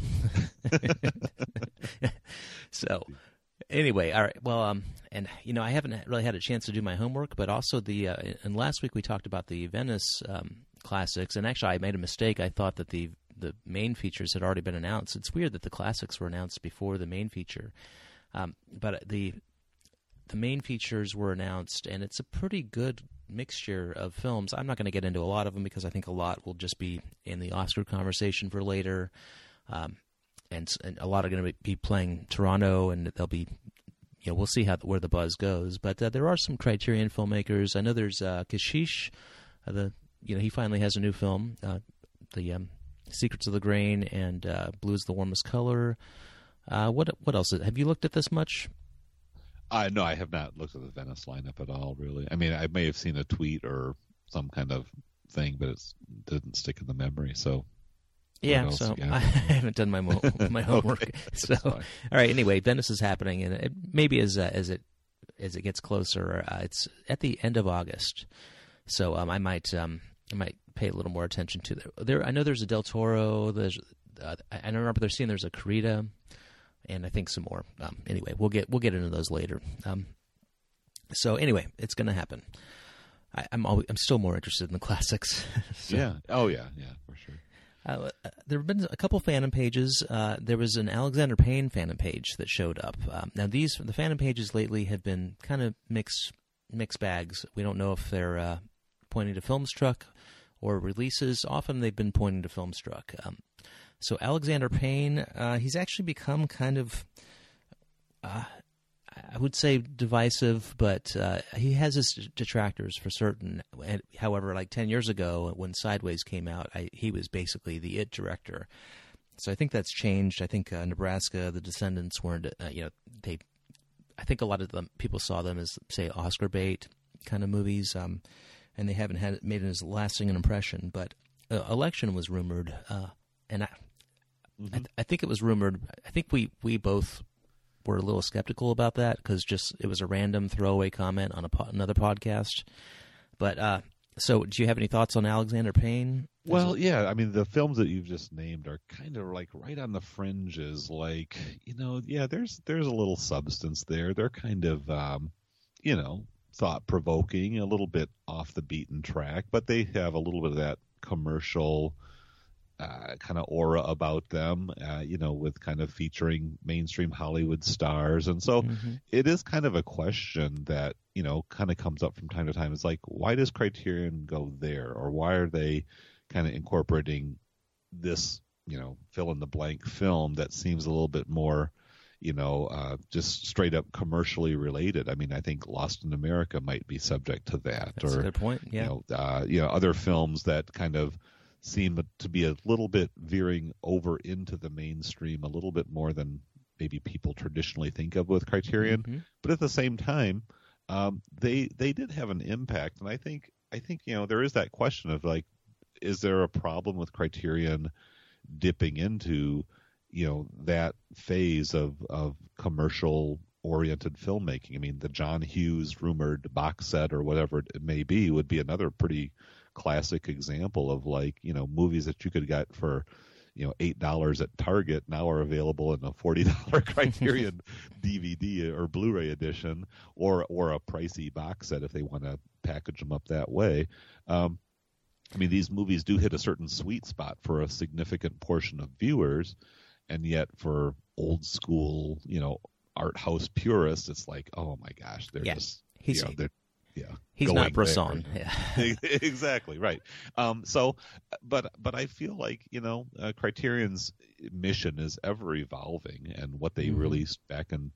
[SPEAKER 1] So, anyway, all right. Well, and I haven't really had a chance to do my homework, but also and last week we talked about the Venice classics, and actually I made a mistake. I thought that the main features had already been announced. It's weird that the classics were announced before the main feature. But the main features were announced, and it's a pretty good mixture of films. I'm not going to get into a lot of them because I think a lot will just be in the Oscar conversation for later, and a lot are going to be playing Toronto, and they'll be, we'll see where the buzz goes. But there are some Criterion filmmakers. I know there's Kashish. He finally has a new film, the Secrets of the Grain and Blue is the Warmest Color. What else? Have you looked at this much?
[SPEAKER 2] No, I have not looked at the Venice lineup at all, really. I mean, I may have seen a tweet or some kind of thing, but it didn't stick in the memory. So,
[SPEAKER 1] yeah, so I haven't done my homework.
[SPEAKER 2] Okay,
[SPEAKER 1] so, all right. Anyway, Venice is happening, and maybe as it gets closer, it's at the end of August. So I might pay a little more attention to there. I know there's a Del Toro. I remember there's a Corrida, and I think some more. Anyway, we'll get into those later. So anyway, it's going to happen. I'm still more interested in the classics. So,
[SPEAKER 2] yeah. Oh yeah, for sure.
[SPEAKER 1] There have been a couple fandom pages. There was an Alexander Payne fandom page that showed up. Now the fandom pages lately have been kind of mixed bags. We don't know if they're pointing to Filmstruck or releases. Often they've been pointing to Filmstruck. So Alexander Payne, he's actually become kind of, I would say divisive, but he has his detractors for certain. However, like 10 years ago when Sideways came out, he was basically the it director. So I think that's changed. I think Nebraska, The Descendants weren't, I think a lot of them people saw them as, say, Oscar bait kind of movies, and they haven't made as lasting an impression. But Election was rumored, and I think it was rumored. I think we both were a little skeptical about that because it was a random throwaway comment on another podcast. But so, do you have any thoughts on Alexander Payne?
[SPEAKER 2] Well, yeah. I mean, the films that you've just named are kind of like right on the fringes. Like, there's a little substance there. They're kind of, thought provoking, a little bit off the beaten track, but they have a little bit of that commercial kind of aura about them, with kind of featuring mainstream Hollywood stars. And so it is kind of a question that, kind of comes up from time to time. It's like, why does Criterion go there? Or why are they kind of incorporating this, fill in the blank film that seems a little bit more, just straight up commercially related? I mean, I think Lost in America might be subject to that.
[SPEAKER 1] That's a good point. Yeah.
[SPEAKER 2] Other films that kind of seem to be a little bit veering over into the mainstream a little bit more than maybe people traditionally think of with Criterion. But at the same time, they did have an impact. And I think there is that question of like, is there a problem with Criterion dipping into, that phase of commercial oriented filmmaking? I mean, the John Hughes rumored box set or whatever it may be would be another pretty classic example of like, movies that you could get for, $8 at Target now are available in a $40 Criterion DVD or Blu-ray edition, or a pricey box set if they want to package them up that way. I mean, these movies do hit a certain sweet spot for a significant portion of viewers, and yet for old school, art house purists, it's like, oh my gosh, they're just
[SPEAKER 1] he's not Bresson.
[SPEAKER 2] Yeah. Exactly right. But I feel like Criterion's mission is ever evolving, and what they released back in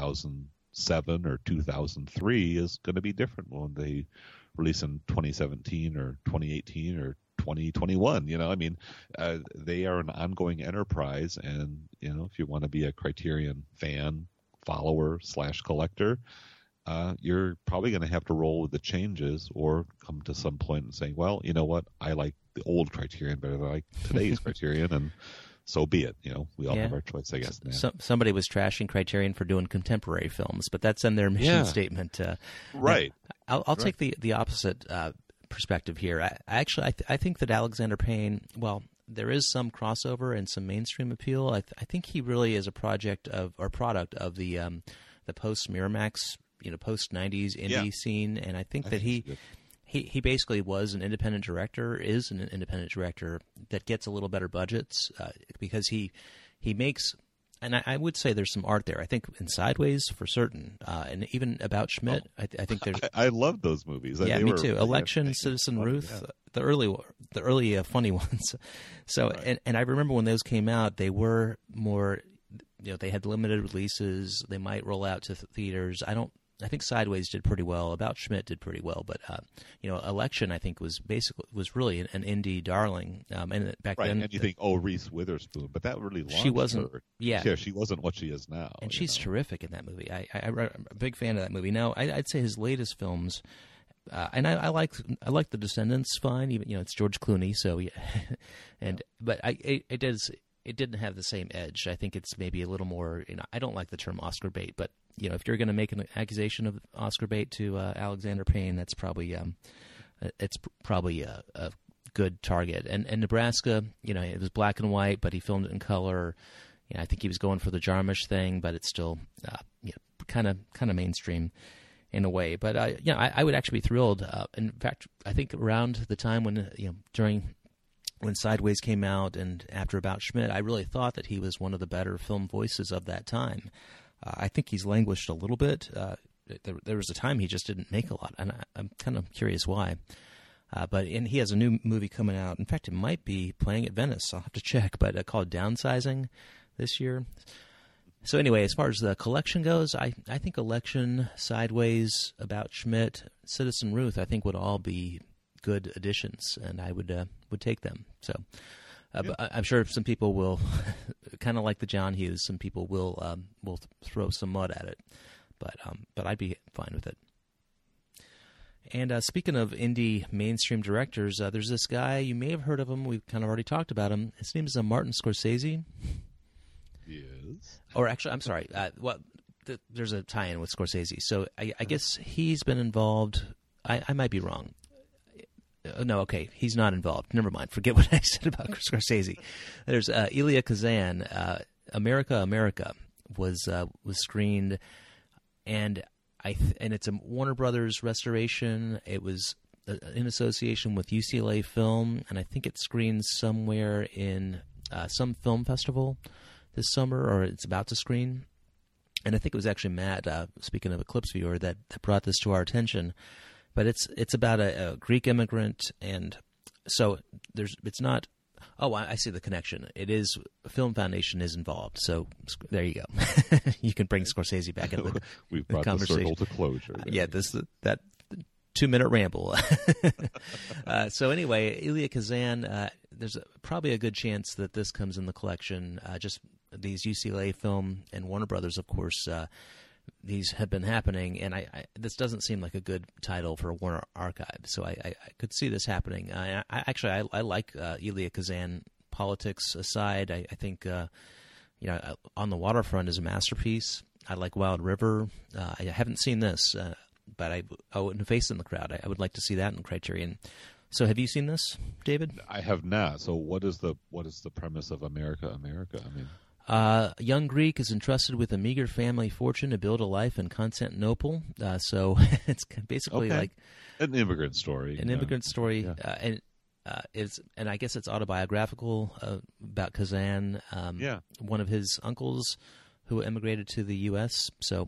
[SPEAKER 2] 2007 or 2003 is going to be different when they release in 2017 or 2018 or 2021. I mean, they are an ongoing enterprise, and if you want to be a Criterion fan, follower / collector, you're probably going to have to roll with the changes or come to some point and saying, well, you know what, I like the old Criterion better than I like today's Criterion, and so be it. We all have our choice, I guess.
[SPEAKER 1] Somebody was trashing Criterion for doing contemporary films, but that's in their mission statement.
[SPEAKER 2] Right.
[SPEAKER 1] I'll take the opposite perspective here. I think that Alexander Payne, well, there is some crossover and some mainstream appeal. I think he really is a product of the post Miramax, post 90s indie scene, and I think that he basically was an independent director, is an independent director that gets a little better budgets because he makes, and I would say there's some art there. I think in Sideways for certain, and even About Schmidt. I think there's.
[SPEAKER 2] I love those movies.
[SPEAKER 1] Yeah, me too. Election, Citizen Ruth, the early funny ones. So, and I remember when those came out, they were more. They had limited releases. They might roll out to theaters. I think Sideways did pretty well. About Schmidt did pretty well, but Election I think was really an indie darling. And back
[SPEAKER 2] right.
[SPEAKER 1] then,
[SPEAKER 2] and you think, Reese Witherspoon, but that really launched
[SPEAKER 1] she wasn't.
[SPEAKER 2] her.
[SPEAKER 1] Yeah,
[SPEAKER 2] she wasn't what she is now.
[SPEAKER 1] And she's terrific in that movie. I'm a big fan of that movie. Now, I'd say his latest films. And I like The Descendants fine. Even it's George Clooney, so yeah. But it didn't have the same edge. I think it's maybe a little more. I don't like the term Oscar bait, but if you're going to make an accusation of Oscar bait to Alexander Payne, that's probably a good target. And Nebraska, it was black and white, but he filmed it in color. I think he was going for the Jarmusch thing, but it's still kind of mainstream in a way. But I would actually be thrilled. In fact, I think around the time when when Sideways came out and after About Schmidt, I really thought that he was one of the better film voices of that time. I think he's languished a little bit. There was a time he just didn't make a lot, and I'm kind of curious why. But he has a new movie coming out. In fact, it might be playing at Venice. I'll have to check, but called Downsizing this year. So anyway, as far as the collection goes, I think Election, Sideways, About Schmidt, Citizen Ruth, I think would all be good additions, and I would take them. So, but I'm sure some people will, kind of like the John Hughes, some people will throw some mud at it, but I'd be fine with it. And speaking of indie mainstream directors, there's this guy, you may have heard of him. We've kind of already talked about him. His name is Martin Scorsese.
[SPEAKER 2] Yes.
[SPEAKER 1] Or actually, I'm sorry. There's a tie-in with Scorsese. So I guess he's been involved. I might be wrong. No, okay, he's not involved. Never mind. Forget what I said about Scorsese. There's Elia Kazan. America was screened, and it's a Warner Brothers restoration. It was in association with UCLA Film, and I think it screens somewhere in some film festival this summer, or it's about to screen. And I think it was actually Matt, speaking of Eclipse Viewer, that brought this to our attention. But it's about a Greek immigrant, and so it's not. Oh, I see the connection. It is Film Foundation is involved, so there you go. You can bring Scorsese back into
[SPEAKER 2] We've brought the circle to closure.
[SPEAKER 1] Yeah, that 2-minute ramble. So anyway, Elia Kazan, there's probably a good chance that this comes in the collection. Just these UCLA Film and Warner Brothers, of course, these have been happening, and this doesn't seem like a good title for a Warner Archive, so I could see this happening. I like Elia Kazan. Politics aside, I think On the Waterfront is a masterpiece. I like Wild River. I haven't seen this, but I wouldn't face in the crowd. I would like to see that in Criterion. So, have you seen this, David?
[SPEAKER 2] I have not. So, what is the premise of America? I mean.
[SPEAKER 1] A young Greek is entrusted with a meager family fortune to build a life in Constantinople. So it's basically like
[SPEAKER 2] an immigrant story.
[SPEAKER 1] And and I guess it's autobiographical about Kazan. One of his uncles who immigrated to the U.S. So,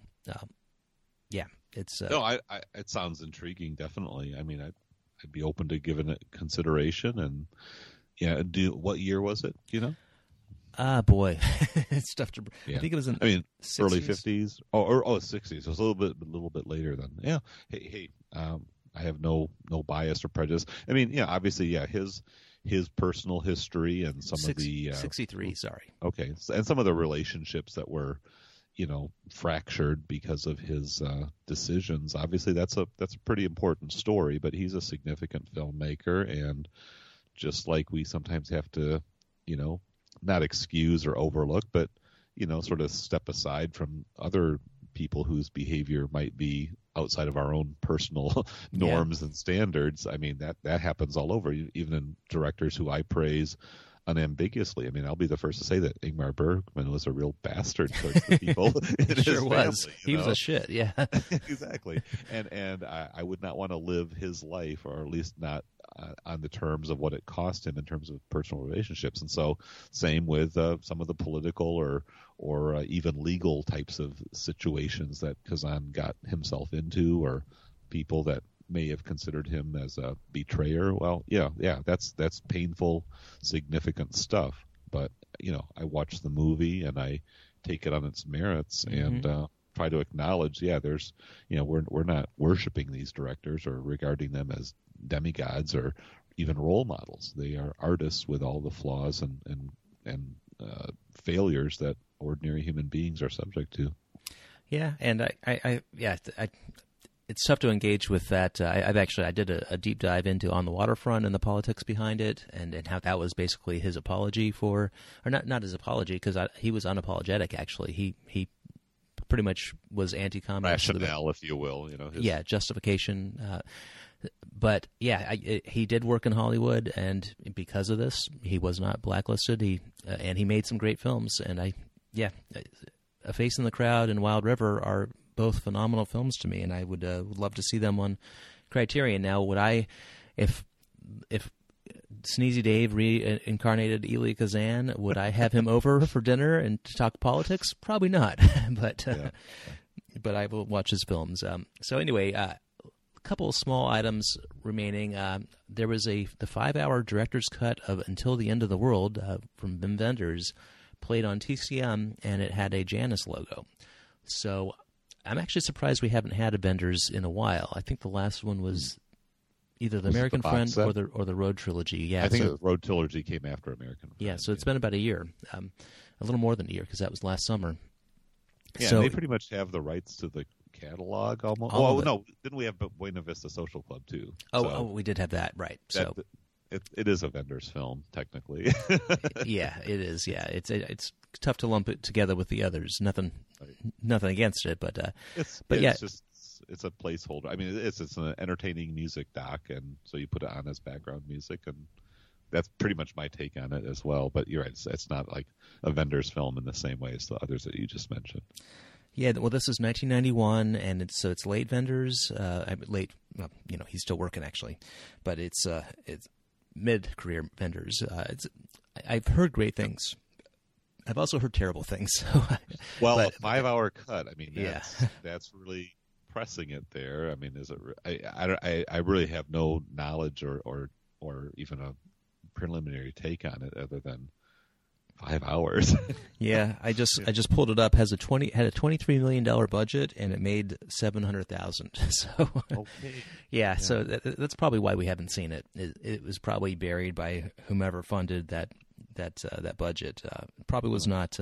[SPEAKER 1] it's.
[SPEAKER 2] It sounds intriguing. Definitely. I mean, I'd be open to giving it consideration. And what year was it? Do you know?
[SPEAKER 1] Boy, it's tough to. I think it was in.
[SPEAKER 2] Early 50s. Or 60s. So it's a little bit later than. Yeah. Hey. I have no bias or prejudice. I mean, obviously, his personal history and some of the
[SPEAKER 1] 63. Sorry.
[SPEAKER 2] Okay, and some of the relationships that were, fractured because of his decisions. Obviously, that's a pretty important story. But he's a significant filmmaker, and just like we sometimes have to, not excuse or overlook, but sort of step aside from other people whose behavior might be outside of our own personal norms and standards. I mean, that happens all over, even in directors who I praise unambiguously. I mean, I'll be the first to say that Ingmar Bergman was a real bastard towards the people in his
[SPEAKER 1] sure
[SPEAKER 2] family.
[SPEAKER 1] Was. He was a shit, yeah.
[SPEAKER 2] Exactly. And I would not want to live his life, or at least not on the terms of what it cost him in terms of personal relationships. And so same with some of the political or even legal types of situations that Kazan got himself into, or people that may have considered him as a betrayer. Well, that's painful, significant stuff. But, I watch the movie and I take it on its merits. And try to acknowledge, there's, we're not worshiping these directors or regarding them as demigods or even role models. They are artists with all the flaws and failures that ordinary human beings are subject to.
[SPEAKER 1] Yeah, and it's tough to engage with that. I did a deep dive into On the Waterfront and the politics behind it, and how that was basically his apology for, or not his apology, because he was unapologetic. Actually, he pretty much was anti-communist.
[SPEAKER 2] Rationale, if you will,
[SPEAKER 1] justification. But he did work in Hollywood, and because of this, he was not blacklisted. And he made some great films, and A Face in the Crowd and Wild River are both phenomenal films to me, and I would love to see them on Criterion. Now, would I, if Sneezy Dave reincarnated Elia Kazan, would I have him over for dinner and to talk politics? Probably not, but I will watch his films. So anyway, a couple of small items remaining. There was the 5-hour director's cut of Until the End of the World from Wim Wenders, played on TCM, and it had a Janus logo. So I'm actually surprised we haven't had a Wenders in a while. I think the last one was either the American Friend or the Road Trilogy. Yeah,
[SPEAKER 2] I think the Road Trilogy came after American Friend.
[SPEAKER 1] Yeah, so it's been about a year, a little more than a year, because that was last summer.
[SPEAKER 2] Yeah,
[SPEAKER 1] so
[SPEAKER 2] they pretty much have the rights to the catalog almost. Oh, no, didn't we have Buena Vista Social Club too?
[SPEAKER 1] We did have that, right? So
[SPEAKER 2] it is a Wenders film technically.
[SPEAKER 1] Yeah, it is. Yeah, it's tough to lump it together with the others. Nothing against it, but
[SPEAKER 2] it's a placeholder. I mean, it's an entertaining music doc, and so you put it on as background music, and that's pretty much my take on it as well. But you're right; it's not like a Wenders film in the same way as the others that you just mentioned.
[SPEAKER 1] Yeah, well, this is 1991, and it's late Wenders. Late, well, he's still working actually, but it's mid-career Wenders. I've heard great things. I've also heard terrible things.
[SPEAKER 2] Well, a 5-hour cut. I mean, that's really pressing it there. I mean, is it? I really have no knowledge or even a preliminary take on it other than 5 hours.
[SPEAKER 1] Yeah, I just pulled it up. Had a $23 million budget, and it made $700,000. So
[SPEAKER 2] okay.
[SPEAKER 1] So that's probably why we haven't seen it. It was probably buried by whomever funded that budget. Probably was not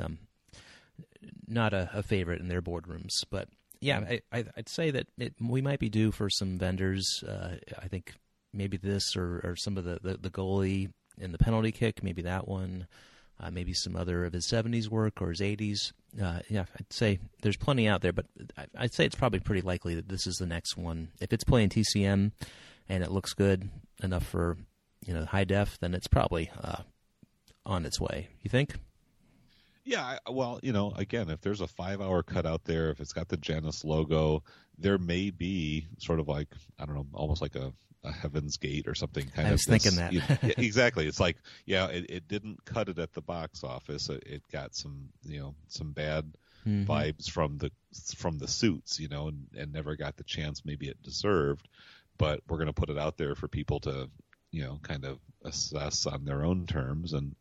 [SPEAKER 1] a favorite in their boardrooms. But yeah, I'd say that we might be due for some Wenders. I think maybe this or some of the goalie in the penalty kick, maybe that one. Maybe some other of his 70s work or his 80s. I'd say there's plenty out there, but I'd say it's probably pretty likely that this is the next one. If it's playing TCM and it looks good enough for high def, then it's probably on its way. You think?
[SPEAKER 2] Yeah, well, again, if there's a 5-hour cut out there, if it's got the Janus logo, there may be sort of like, I don't know, almost like a Heaven's Gate or something.
[SPEAKER 1] I was thinking that.
[SPEAKER 2] Exactly. It's like, it didn't cut it at the box office. It got some bad vibes from the suits, and never got the chance maybe it deserved. But we're going to put it out there for people to, kind of assess on their own terms. And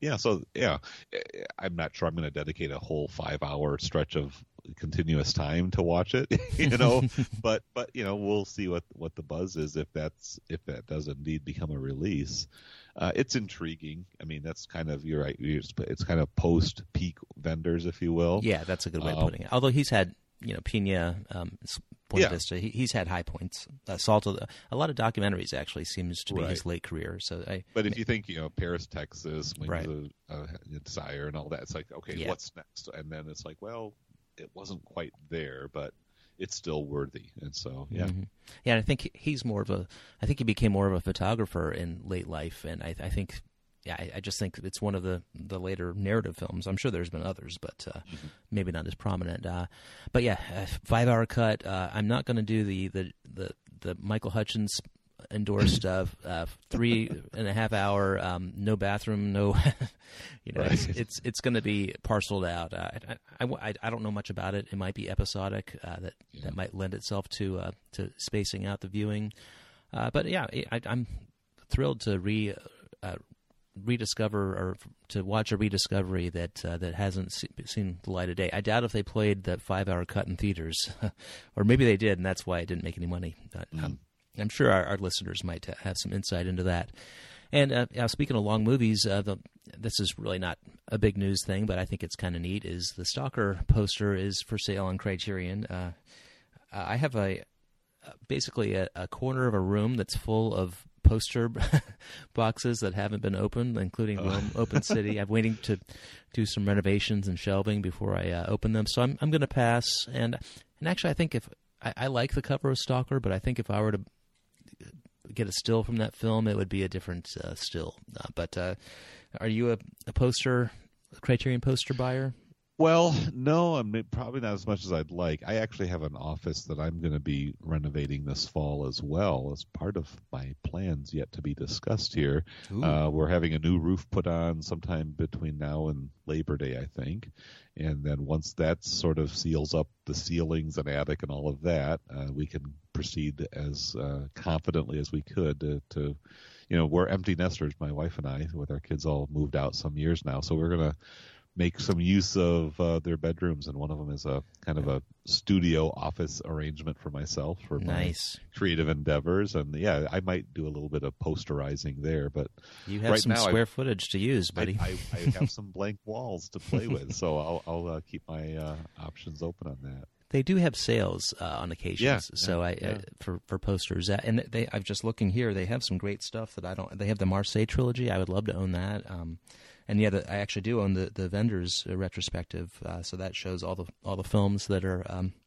[SPEAKER 2] I'm not sure I'm going to dedicate a whole 5-hour stretch of continuous time to watch it, but we'll see what the buzz is if that does indeed become a release. It's intriguing. I mean, that's kind of, you're right. It's kind of post-peak Wenders, if you will.
[SPEAKER 1] Yeah, that's a good way of putting it. Although he's had, Pena, Buena Vista, he's had high points. A lot of documentaries actually seems to be his late career. But
[SPEAKER 2] if you think, Paris, Texas, Wings of Desire and all that, it's like, okay, what's next? And then it's like, well, it wasn't quite there, but it's still worthy. And so, yeah.
[SPEAKER 1] Mm-hmm. Yeah, and I think he became more of a photographer in late life. And I think, I just think it's one of the later narrative films. I'm sure there's been others, but maybe not as prominent. But yeah, 5-hour cut. I'm not going to do the Michael Hutchins endorsed 3.5 hour no bathroom, no it's going to be parceled out. I don't know much about it. It might be episodic, that might lend itself to spacing out the viewing, but I'm thrilled to rediscover or to watch a rediscovery that that hasn't seen the light of day. I doubt if they played that 5-hour cut in theaters, or maybe they did, and that's why it didn't make any money. I'm sure our listeners might have some insight into that. And speaking of long movies, this is really not a big news thing, but I think it's kind of neat, is the Stalker poster is for sale on Criterion. I have basically a corner of a room that's full of poster boxes that haven't been opened, including Rome Open City. I'm waiting to do some renovations and shelving before I open them, so I'm going to pass. And actually, I think if I like the cover of Stalker, but I think if I were to get a still from that film, it would be a different still. But are you a Criterion poster buyer?
[SPEAKER 2] Well, no, I'm probably not as much as I'd like. I actually have an office that I'm going to be renovating this fall as well, as part of my plans yet to be discussed here. We're having a new roof put on sometime between now and Labor Day, I think. And then once that sort of seals up the ceilings and attic and all of that, we can proceed as confidently as we could to we're empty nesters, my wife and I, with our kids all moved out some years now. So we're going to make some use of their bedrooms, and one of them is a kind of a studio office arrangement for myself for my creative endeavors. And yeah, I might do a little bit of posterizing there, but
[SPEAKER 1] you have some square footage to use, buddy.
[SPEAKER 2] I have some blank walls to play with, so I'll keep my options open on that.
[SPEAKER 1] They do have sales on occasions, for posters. And I'm just looking here. They have some great stuff that I don't. They have the Marseille trilogy. I would love to own that. And yeah, I actually do own the vendors retrospective. So that shows all the films that are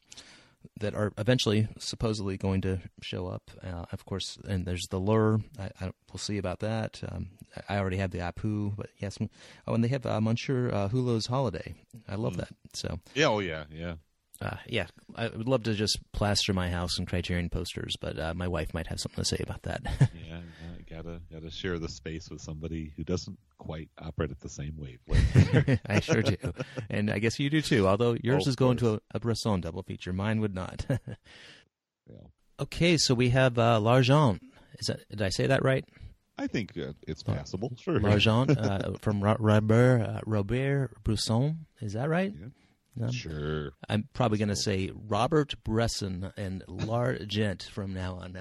[SPEAKER 1] eventually supposedly going to show up. Of course, and there's the Lure. We'll see about that. I already have the Apu, but yes. Oh, and they have Monsieur Hulot's Holiday. I love that. So
[SPEAKER 2] yeah,
[SPEAKER 1] yeah, I would love to just plaster my house in Criterion posters, but my wife might have something to say about that.
[SPEAKER 2] Yeah, gotta share the space with somebody who doesn't quite operate at the same wavelength.
[SPEAKER 1] I sure do, and I guess you do too. Although yours is going to a Bresson double feature, mine would not.
[SPEAKER 2] Yeah.
[SPEAKER 1] Okay, so we have L'Argent. Did I say that right?
[SPEAKER 2] I think it's passable. Sure.
[SPEAKER 1] L'Argent from Robert Bresson. Is that right?
[SPEAKER 2] Yeah. Sure.
[SPEAKER 1] I'm probably going to say Robert Bresson and L'Argent from now on.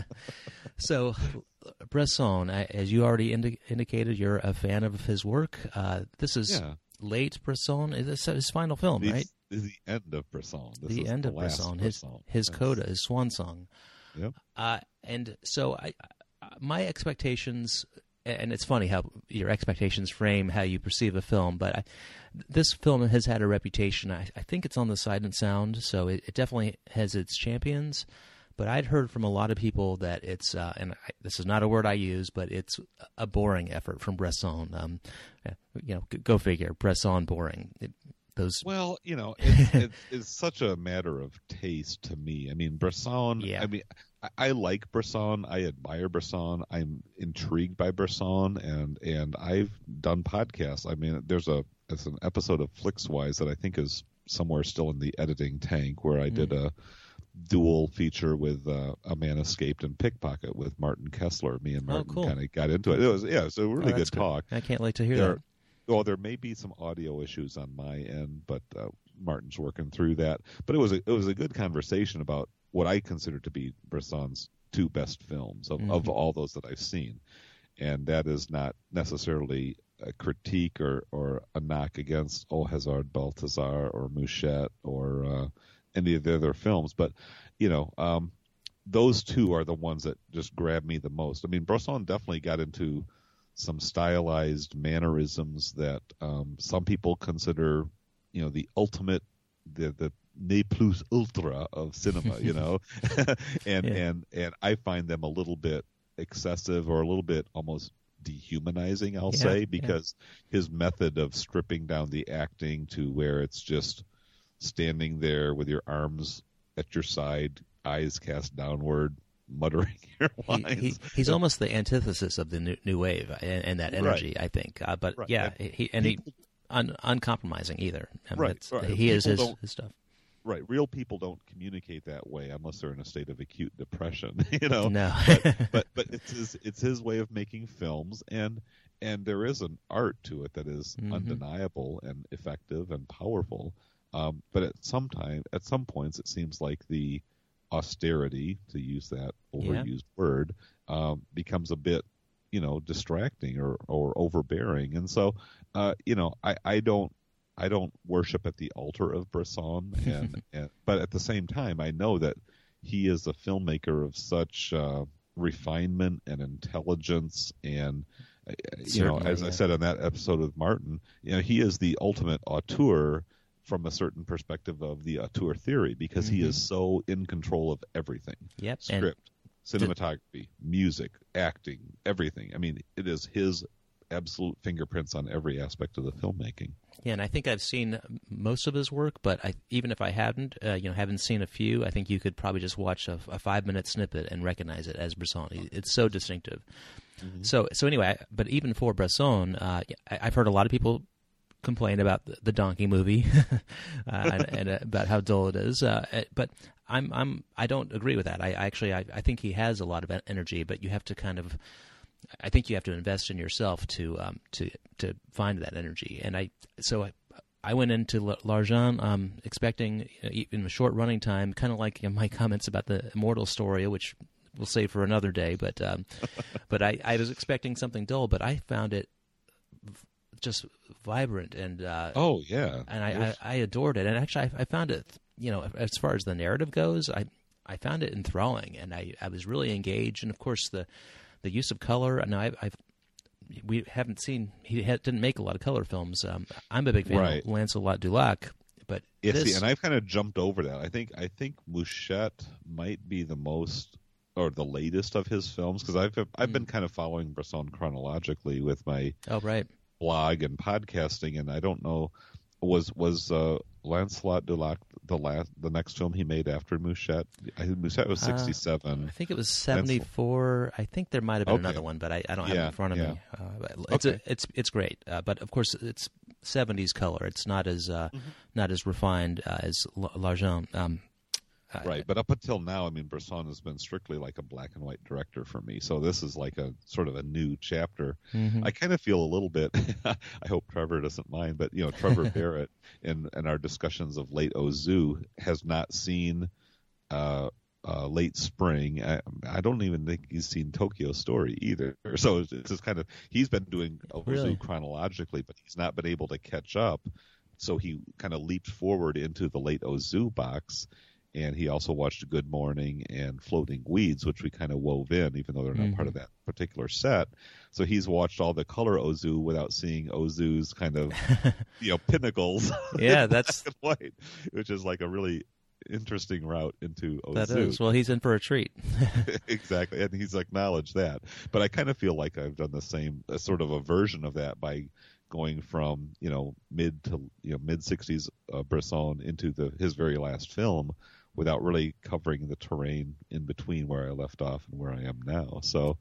[SPEAKER 1] So, Bresson, as you already indicated, you're a fan of his work. This is late Bresson. This is his final film, right?
[SPEAKER 2] This is the end of Bresson.
[SPEAKER 1] The end of Bresson. His coda, his swan song.
[SPEAKER 2] Yep.
[SPEAKER 1] And so my expectations, and it's funny how your expectations frame how you perceive a film, but this film has had a reputation. I think it's on the Sight and Sound, so it definitely has its champions. But I'd heard from a lot of people that it's, this is not a word I use, but it's a boring effort from Bresson. Go figure, Bresson boring.
[SPEAKER 2] Well, it's such a matter of taste to me. I mean, Bresson. Yeah. I mean, I like Bresson. I admire Bresson. I'm intrigued by Bresson, and I've done podcasts. I mean, there's an episode of Flixwise that I think is somewhere still in the editing tank where I did a dual feature with A Man Escaped and Pickpocket with Martin Kessler. Me and Martin kind of got into it. It was a really good talk.
[SPEAKER 1] I can't wait to hear that.
[SPEAKER 2] Well, there may be some audio issues on my end, but Martin's working through that. But it was a good conversation about what I consider to be Bresson's two best films of all those that I've seen, and that is not necessarily a critique or a knock against Hazard, Balthazar, or Mouchette, or any of the other films, but those two are the ones that just grab me the most. I mean, Bresson definitely got into some stylized mannerisms that some people consider, the ultimate, the ne plus ultra of cinema, and I find them a little bit excessive or a little bit almost dehumanizing, I'll say, because his method of stripping down the acting to where it's just standing there with your arms at your side, eyes cast downward, muttering your lines.
[SPEAKER 1] He's almost the antithesis of the new wave and that energy, I think. But he uncompromising either. I mean, he is his stuff.
[SPEAKER 2] Right. Real people don't communicate that way unless they're in a state of acute depression,
[SPEAKER 1] No.
[SPEAKER 2] but it's his way of making films, and and there is an art to it that is undeniable and effective and powerful. But at some points, it seems like the austerity, to use that overused word, becomes a bit, distracting or overbearing. And so, I don't worship at the altar of Bresson, but at the same time, I know that he is a filmmaker of such refinement and intelligence, and as I said on that episode with Martin, he is the ultimate auteur from a certain perspective of the auteur theory, because he is so in control of everything.
[SPEAKER 1] Yep.
[SPEAKER 2] Script, cinematography, music, acting, everything. I mean, it is his absolute fingerprints on every aspect of the filmmaking.
[SPEAKER 1] Yeah, and I think I've seen most of his work, but even if I haven't seen a few, I think you could probably just watch a 5-minute snippet and recognize it as Bresson. It's so distinctive. So anyway, but even for Bresson, I've heard a lot of people complain about the donkey movie and about how dull it is. But I don't agree with that. I think he has a lot of energy, but you have to I think you have to invest in yourself to find that energy. And I went into L'Argent expecting, in a short running time, kind of like my comments about the Immortal Story, which we'll save for another day. But I was expecting something dull, but I found it just vibrant and and I adored it. And actually, I found it, as far as the narrative goes, I found it enthralling, and I was really engaged. And of course, the use of color. Now, we haven't seen. He didn't make a lot of color films. I'm a big fan of Lancelot Dulac, but
[SPEAKER 2] and I've kind of jumped over that. I think Mouchette might be the most or the latest of his films, because I've been kind of following Bresson chronologically with my blog and podcasting, and I don't know, was Lancelot Dulac the next film he made after Mouchette? Mouchette was 1967.
[SPEAKER 1] I think it was 1974. I think there might have been another one, but I don't have it in front of me. It's great, but of course it's 70s color. It's not as refined as L'Argent.
[SPEAKER 2] Right, but up until now, I mean, Bresson has been strictly like a black and white director for me. So this is like a sort of a new chapter. I kind of feel a little bit. I hope Trevor doesn't mind, but Trevor Barrett in our discussions of Late Ozu has not seen Late Spring. I don't even think he's seen Tokyo Story either. So it's just kind of, he's been doing Ozu chronologically, but he's not been able to catch up. So he kind of leaped forward into the Late Ozu box. And he also watched Good Morning and Floating Weeds, which we kind of wove in, even though they're not part of that particular set. So he's watched all the color Ozu without seeing Ozu's kind of, pinnacles.
[SPEAKER 1] Yeah, that's
[SPEAKER 2] white, which is like a really interesting route into Ozu.
[SPEAKER 1] That is. Well, he's in for a treat.
[SPEAKER 2] Exactly, and he's acknowledged that. But I kind of feel like I've done the same, sort of a version of that by going from mid 60s Bresson into his very last film, without really covering the terrain in between where I left off and where I am now.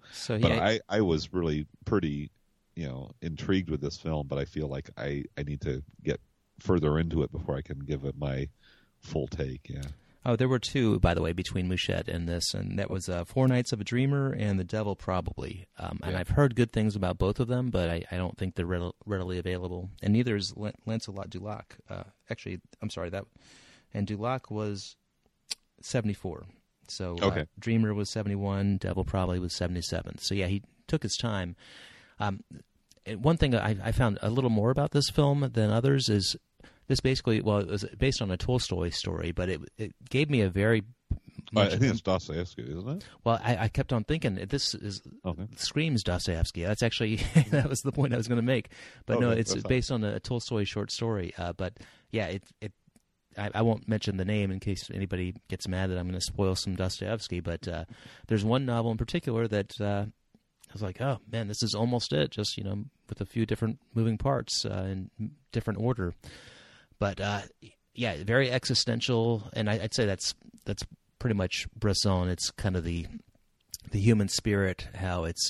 [SPEAKER 2] I was really pretty, intrigued with this film, but I feel like I need to get further into it before I can give it my full take. Yeah.
[SPEAKER 1] Oh, there were two, by the way, between Mouchette and this, and that was Four Nights of a Dreamer and The Devil Probably. And I've heard good things about both of them, but I don't think they're readily available. And neither is Lancelot Dulac. Actually, I'm sorry, and Dulac was 74. So Dreamer was 71, Devil Probably was 77. So yeah, he took his time. And one thing I found a little more about this film than others is this basically, it was based on a Tolstoy story, but it gave me a very...
[SPEAKER 2] I think it's Dostoevsky, isn't it?
[SPEAKER 1] Well, I kept on thinking, this screams Dostoevsky. That's actually, that was the point I was going to make. But no, it's based on a Tolstoy short story. But yeah, I won't mention the name in case anybody gets mad that I'm going to spoil some Dostoevsky, but there's one novel in particular that I was like, oh, man, this is almost it, just, with a few different moving parts in different order. But, yeah, very existential, and I'd say that's pretty much Bresson. It's kind of the human spirit, how it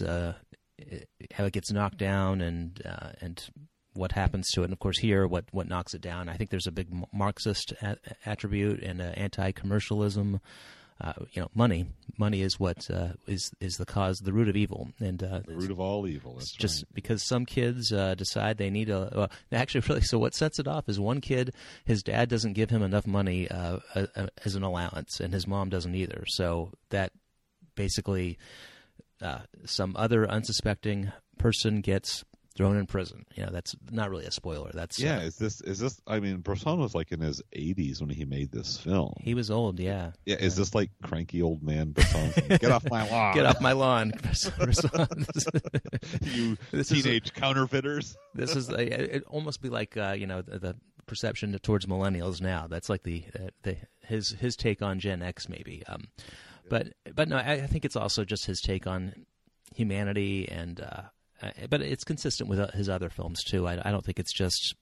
[SPEAKER 1] gets knocked down and what happens to it. And, of course, here, what knocks it down. I think there's a big Marxist attribute and anti-commercialism. money is what is the cause, the root of evil, and
[SPEAKER 2] the root of all evil. That's
[SPEAKER 1] just
[SPEAKER 2] right.
[SPEAKER 1] because some kids decide they need actually, really. So what sets it off is one kid, his dad doesn't give him enough money as an allowance, and his mom doesn't either. So that basically some other unsuspecting person gets thrown in prison. That's not really a spoiler. That's
[SPEAKER 2] Is this? I mean, Bresson was like in his 80s when he made this film.
[SPEAKER 1] He was old, yeah.
[SPEAKER 2] Yeah, is this like cranky old man Bresson? Get off my lawn!
[SPEAKER 1] Get off my lawn, Bresson.
[SPEAKER 2] You teenage counterfeiters.
[SPEAKER 1] This is it. Almost be like the perception towards millennials now. That's like his take on Gen X, maybe. But no, I think it's also just his take on humanity and. But it's consistent with his other films too. I don't think it's just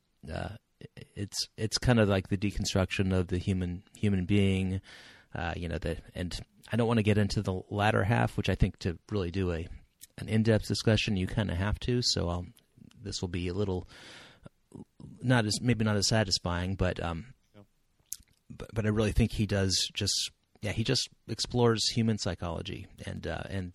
[SPEAKER 1] it's kind of like the deconstruction of the human being, and I don't want to get into the latter half, which I think to really do an in-depth discussion, you kind of have to. So this will be a little maybe not as satisfying, but I really think he does he just explores human psychology and.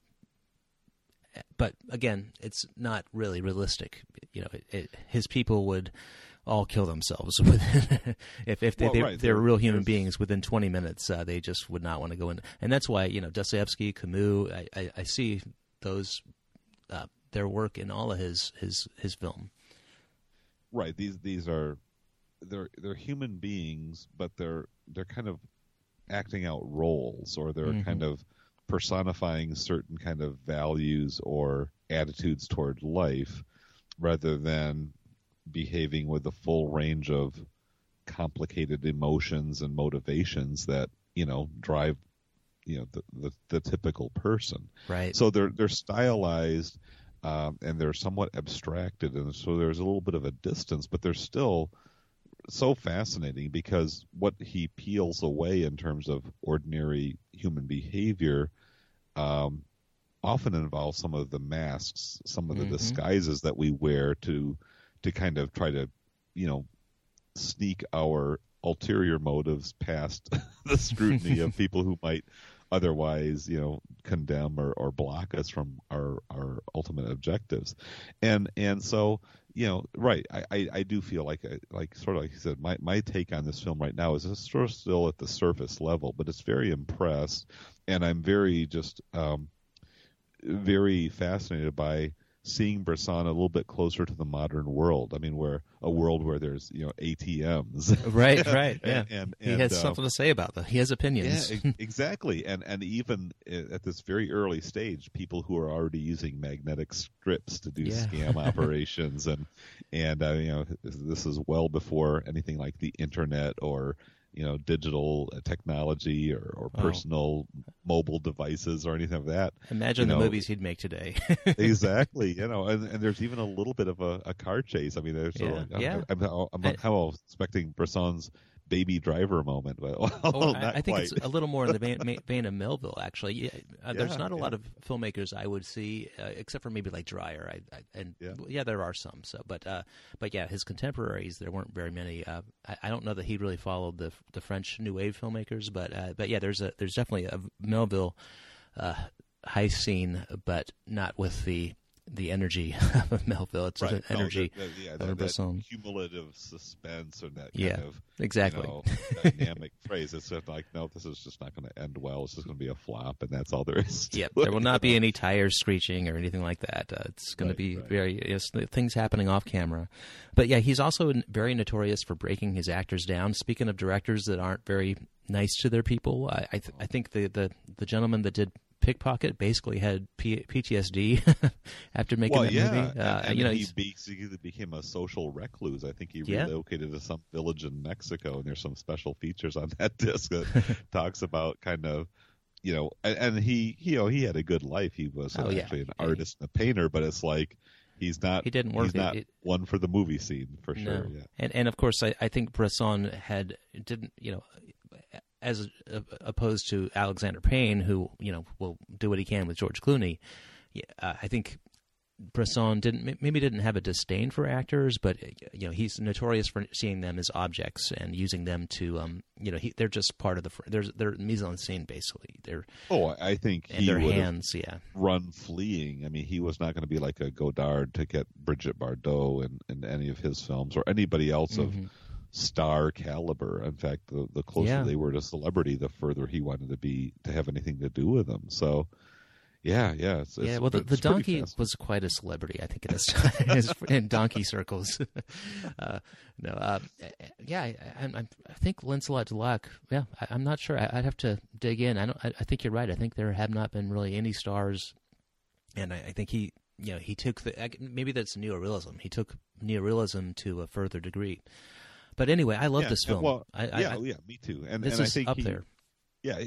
[SPEAKER 1] But again, it's not really realistic. His people would all kill themselves if they're real human beings within 20 minutes. They just would not want to go in, and that's why Dostoevsky, Camus. I see those their work in all of his film.
[SPEAKER 2] Right. These are they're human beings, but they're kind of acting out roles, or they're kind of personifying certain kind of values or attitudes toward life rather than behaving with the full range of complicated emotions and motivations that drive the typical person.
[SPEAKER 1] Right.
[SPEAKER 2] So they're stylized and they're somewhat abstracted, and so there's a little bit of a distance, but they're still so fascinating because what he peels away in terms of ordinary human behavior often involves some of the masks, some of the disguises that we wear to kind of try to, sneak our ulterior motives past the scrutiny of people who might otherwise, condemn or block us from our ultimate objectives. And so, right. I do feel like sort of like you said, my take on this film right now is it's sort of still at the surface level, but it's very impressed, and I'm very very fascinated by seeing Bresson a little bit closer to the modern world. I mean, a world where there's ATMs.
[SPEAKER 1] Right. Yeah.
[SPEAKER 2] and
[SPEAKER 1] he has something to say about that. He has opinions.
[SPEAKER 2] Yeah, exactly. And even at this very early stage, people who are already using magnetic strips to do scam operations, and this is well before anything like the internet or digital technology or personal mobile devices or anything of that.
[SPEAKER 1] Imagine the movies he'd make today.
[SPEAKER 2] Exactly. And there's even a little bit of a car chase. I mean, there's I'm kind of expecting Bresson's Baby Driver moment, but
[SPEAKER 1] I think it's a little more in the vein of Melville, actually. There's not a lot of filmmakers I would see, except for maybe like Dreyer. There are some. So, but his contemporaries, there weren't very many. I don't know that he really followed the French New Wave filmmakers, but there's definitely a Melville heist scene, but not with the energy of Melville. It's an energy of Bresson.
[SPEAKER 2] Cumulative suspense or that kind of
[SPEAKER 1] exactly
[SPEAKER 2] dynamic phrase. It's just like, no, this is just not going to end well. It's just going to be a flop, and that's all there is.
[SPEAKER 1] Yep, there will not be any tires screeching or anything like that. It's going to be very things happening off camera. But he's also very notorious for breaking his actors down. Speaking of directors that aren't very nice to their people, I think the gentleman that did Pickpocket basically had PTSD after making that movie.
[SPEAKER 2] He basically became a social recluse. I think he relocated to some village in Mexico, and there's some special features on that disc that talks about kind of, and he had a good life. He was actually an artist and a painter, but it's like he's not. He didn't work. He's not one for the movie scene for sure. Yeah.
[SPEAKER 1] And of course, I think Bresson didn't. As opposed to Alexander Payne, who will do what he can with George Clooney, I think Bresson didn't have a disdain for actors, but he's notorious for seeing them as objects and using them to they're just part of they're mise en scene basically.
[SPEAKER 2] I think he
[SPEAKER 1] their
[SPEAKER 2] would
[SPEAKER 1] hands,
[SPEAKER 2] run fleeing. I mean, he was not going to be like a Godard to get Brigitte Bardot in any of his films or anybody else of star caliber. In fact, the closer they were to celebrity, the further he wanted to have anything to do with them. So. It's
[SPEAKER 1] well, the donkey was quite a celebrity, I think, at this time in donkey circles. I think Lancelot du Lac. Yeah, I'm not sure. I'd have to dig in. I think you're right. I think there have not been really any stars, and I think he took maybe that's neorealism. He took neorealism to a further degree. But anyway, I love this film.
[SPEAKER 2] Well, me too. And
[SPEAKER 1] this
[SPEAKER 2] and
[SPEAKER 1] is
[SPEAKER 2] I think
[SPEAKER 1] up there.
[SPEAKER 2] Yeah,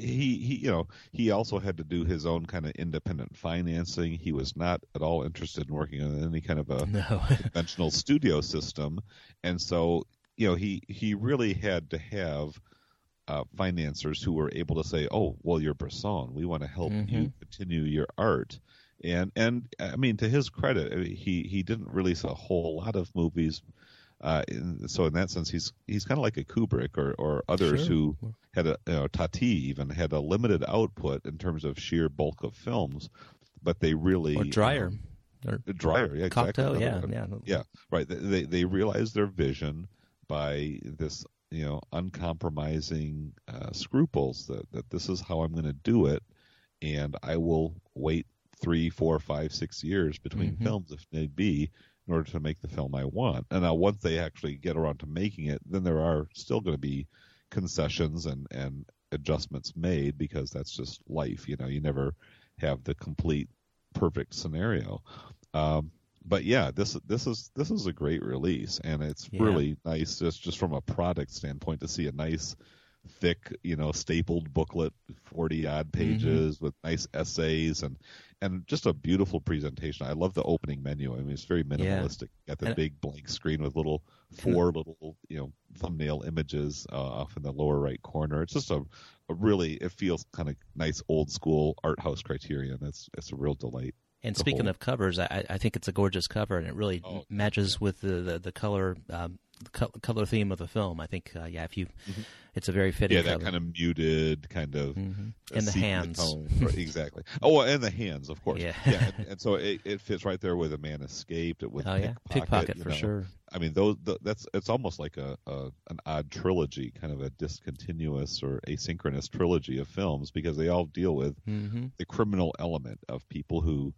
[SPEAKER 2] he also had to do his own kind of independent financing. He was not at all interested in working on any kind of a conventional studio system, and so he really had to have financiers who were able to say, "Oh, well, you're Bresson. We want to help you continue your art." And I mean, to his credit, he didn't release a whole lot of movies. So in that sense, he's kind of like a Kubrick or others who had Tati even had a limited output in terms of sheer bulk of films, but they really
[SPEAKER 1] Dreyer,
[SPEAKER 2] yeah,
[SPEAKER 1] Cocteau,
[SPEAKER 2] exactly. Yeah, right. They realized their vision by this uncompromising scruples that this is how I'm going to do it, and I will wait 3, 4, 5, 6 years between films if need be, in order to make the film I want. And now once they actually get around to making it, then there are still going to be concessions and adjustments made, because that's just life. You never have the complete perfect scenario. But yeah, this is a great release, and it's really nice just from a product standpoint to see a nice thick, stapled booklet, 40 odd pages with nice essays and just a beautiful presentation. I love the opening menu. I mean, it's very minimalistic. Got the big blank screen with four little thumbnail images off in the lower right corner. It's just a really, it feels kind of nice old school art house Criterion. It's a real delight.
[SPEAKER 1] And speaking of covers, I think it's a gorgeous cover, and it really matches with the color color theme of the film. I think, if you, it's a very fitting.
[SPEAKER 2] Yeah, that
[SPEAKER 1] cover.
[SPEAKER 2] kind of muted kind of.
[SPEAKER 1] And the hands.
[SPEAKER 2] Exactly. Oh, and the hands, of course.
[SPEAKER 1] Yeah.
[SPEAKER 2] And so it fits right there with A Man Escaped. With
[SPEAKER 1] Pickpocket for sure.
[SPEAKER 2] I mean, it's almost like an odd trilogy, kind of a discontinuous or asynchronous trilogy of films, because they all deal with the criminal element of people who,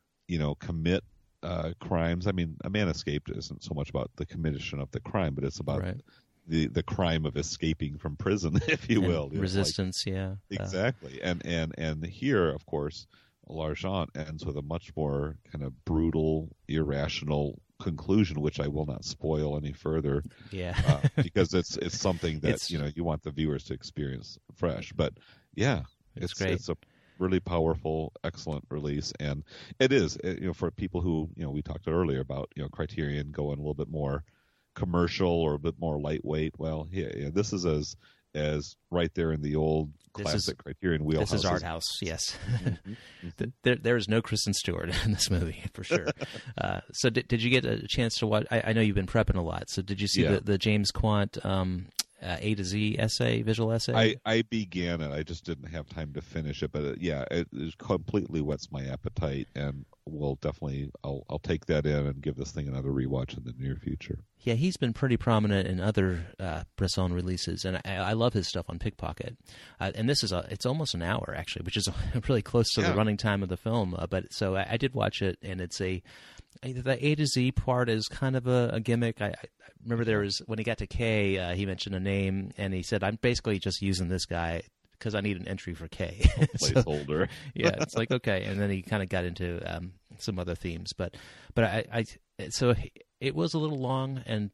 [SPEAKER 2] commit crimes. I mean, A Man Escaped isn't so much about the commission of the crime, but it's about the crime of escaping from prison, if you will.
[SPEAKER 1] Resistance,
[SPEAKER 2] Exactly. And here, of course, L'Argent ends with a much more kind of brutal, irrational conclusion, which I will not spoil any further.
[SPEAKER 1] Yeah.
[SPEAKER 2] Because it's something that you want the viewers to experience fresh. But it's great. It's a really powerful, excellent release, and it is for people who we talked earlier about Criterion going a little bit more commercial or a bit more lightweight. Well, this is as right there in the old classic Criterion wheelhouse.
[SPEAKER 1] This is art house, yes. There is no Kristen Stewart in this movie for sure. So did you get a chance to watch? I know you've been prepping a lot. So did you see the James Quant A to Z visual essay?
[SPEAKER 2] I began it. I just didn't have time to finish it, but it completely whets my appetite, and we'll definitely I'll take that in and give this thing another rewatch in the near future.
[SPEAKER 1] Yeah, he's been pretty prominent in other Bresson releases, and I love his stuff on Pickpocket. And this it's almost an hour actually, which is really close to the running time of the film. But so I did watch it, and it's the A to Z part is kind of a gimmick. I remember there was, when he got to K, he mentioned a name, and he said, "I'm basically just using this guy because I need an entry for K."
[SPEAKER 2] Placeholder.
[SPEAKER 1] It's like, okay. And then he kind of got into some other themes, but so it was a little long, and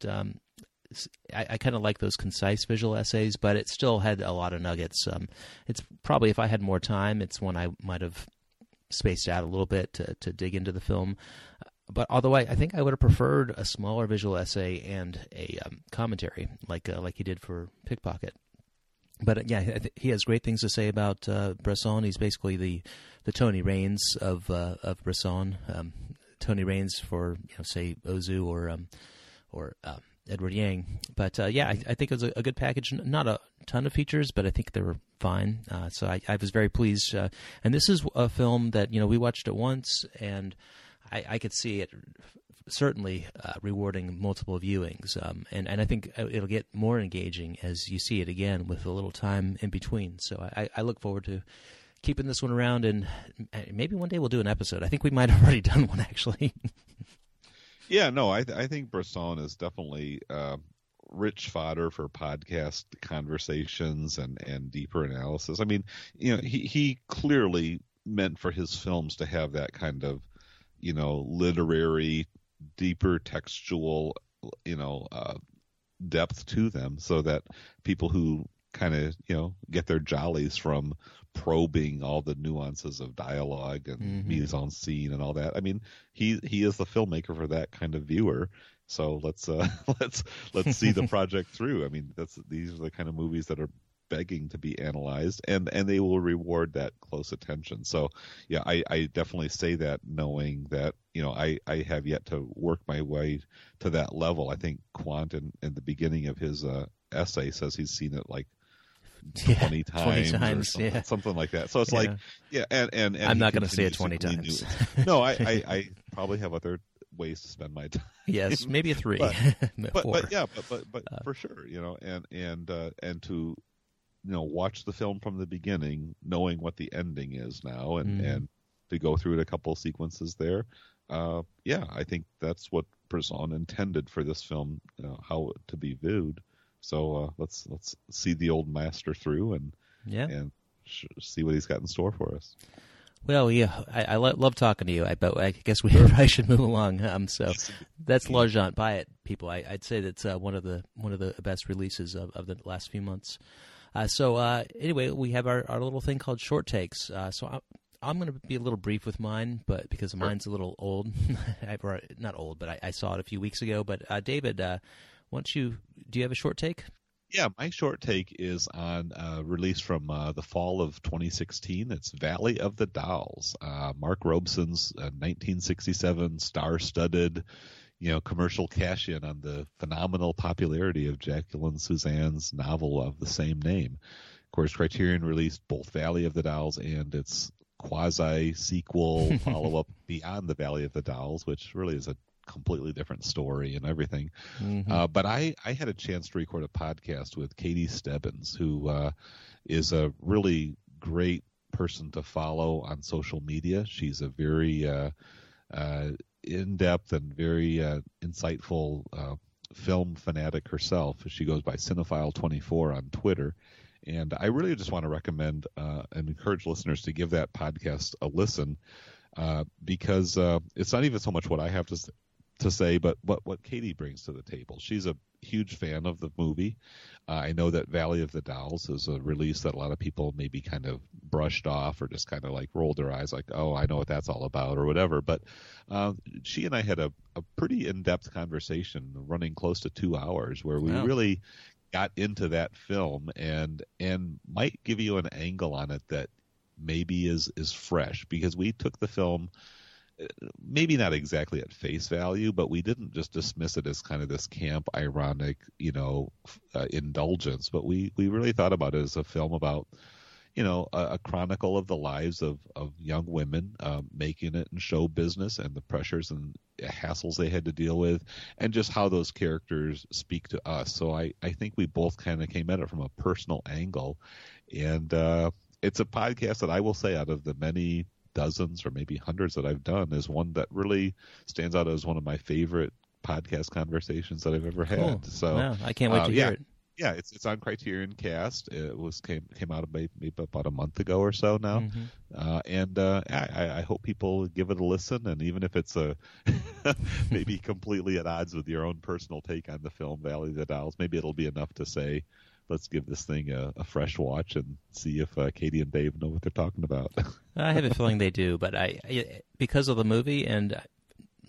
[SPEAKER 1] I kind of like those concise visual essays, but it still had a lot of nuggets. It's probably, if I had more time, it's one I might have spaced out a little bit to dig into the film. But although I think I would have preferred a smaller visual essay and a commentary like he did for Pickpocket. But he has great things to say about Bresson. He's basically the Tony Raines of Bresson. Tony Raines for say Ozu or Edward Yang. But I think it was a good package. Not a ton of features, but I think they were fine. So I was very pleased. And this is a film that we watched it once, and I could see it certainly rewarding multiple viewings. And I think it'll get more engaging as you see it again with a little time in between. So I look forward to keeping this one around, and maybe one day we'll do an episode. I think we might have already done one, actually.
[SPEAKER 2] Yeah, no, I think Bresson is definitely rich fodder for podcast conversations and deeper analysis. I mean, he clearly meant for his films to have that kind of, literary, deeper textual, depth to them, so that people who kind of, get their jollies from probing all the nuances of dialogue and mise en scene and all that. I mean, he is the filmmaker for that kind of viewer. So let's see the project through. I mean, these are the kind of movies that are begging to be analyzed, and they will reward that close attention. So yeah, I definitely say that knowing that, I have yet to work my way to that level. I think Quant in the beginning of his essay says he's seen it like 20 times or something like that. So it's like, and
[SPEAKER 1] I'm not going to say it 20 times.
[SPEAKER 2] No, I probably have other ways to spend my time.
[SPEAKER 1] Yes, maybe a 3.
[SPEAKER 2] but for sure, and to watch the film from the beginning, knowing what the ending is now, and to go through it a couple sequences there. I think that's what Bresson intended for this film, how to be viewed. So let's see the old master through and see what he's got in store for us.
[SPEAKER 1] Well, yeah, I love talking to you, but I guess we probably should move along. So that's L'Argent. Buy it, people. I'd say that's one of the best releases of the last few months. Anyway, we have our little thing called Short Takes. So I'm going to be a little brief with mine, but because mine's a little old. Not old, but I saw it a few weeks ago. But David, do you have a short take?
[SPEAKER 2] Yeah, my short take is on release from the fall of 2016. It's Valley of the Dolls, Mark Robson's 1967 star-studded, commercial cash-in on the phenomenal popularity of Jacqueline Suzanne's novel of the same name. Of course, Criterion released both Valley of the Dolls and its quasi-sequel follow-up Beyond the Valley of the Dolls, which really is a completely different story and everything. But I had a chance to record a podcast with Katie Stebbins, who is a really great person to follow on social media. She's a very in-depth and very insightful film fanatic herself. She goes by Cinephile24 on Twitter. And I really just want to recommend and encourage listeners to give that podcast a listen, because it's not even so much what I have to say, but what Katie brings to the table. She's a huge fan of the movie. I know that Valley of the Dolls is a release that a lot of people maybe kind of brushed off or just kind of like rolled their eyes like, oh, I know what that's all about or whatever. But she and I had a pretty in-depth conversation running close to 2 hours where we really got into that film and might give you an angle on it that maybe is fresh, because we took the film maybe not exactly at face value, but we didn't just dismiss it as kind of this camp, ironic, indulgence. But we really thought about it as a film about, a chronicle of the lives of young women making it in show business and the pressures and hassles they had to deal with, and just how those characters speak to us. So I think we both kind of came at it from a personal angle. And it's a podcast that I will say, out of the many dozens or maybe hundreds that I've done, is one that really stands out as one of my favorite podcast conversations that I've ever had.
[SPEAKER 1] Cool.
[SPEAKER 2] So
[SPEAKER 1] wow, I can't wait to hear it.
[SPEAKER 2] Yeah, it's on Criterion Cast. It came out maybe about a month ago or so now, and I hope people give it a listen. And even if it's maybe completely at odds with your own personal take on the film Valley of the Dolls, maybe it'll be enough to say, let's give this thing a fresh watch and see if Katie and Dave know what they're talking about.
[SPEAKER 1] I have a feeling they do, but because of the movie and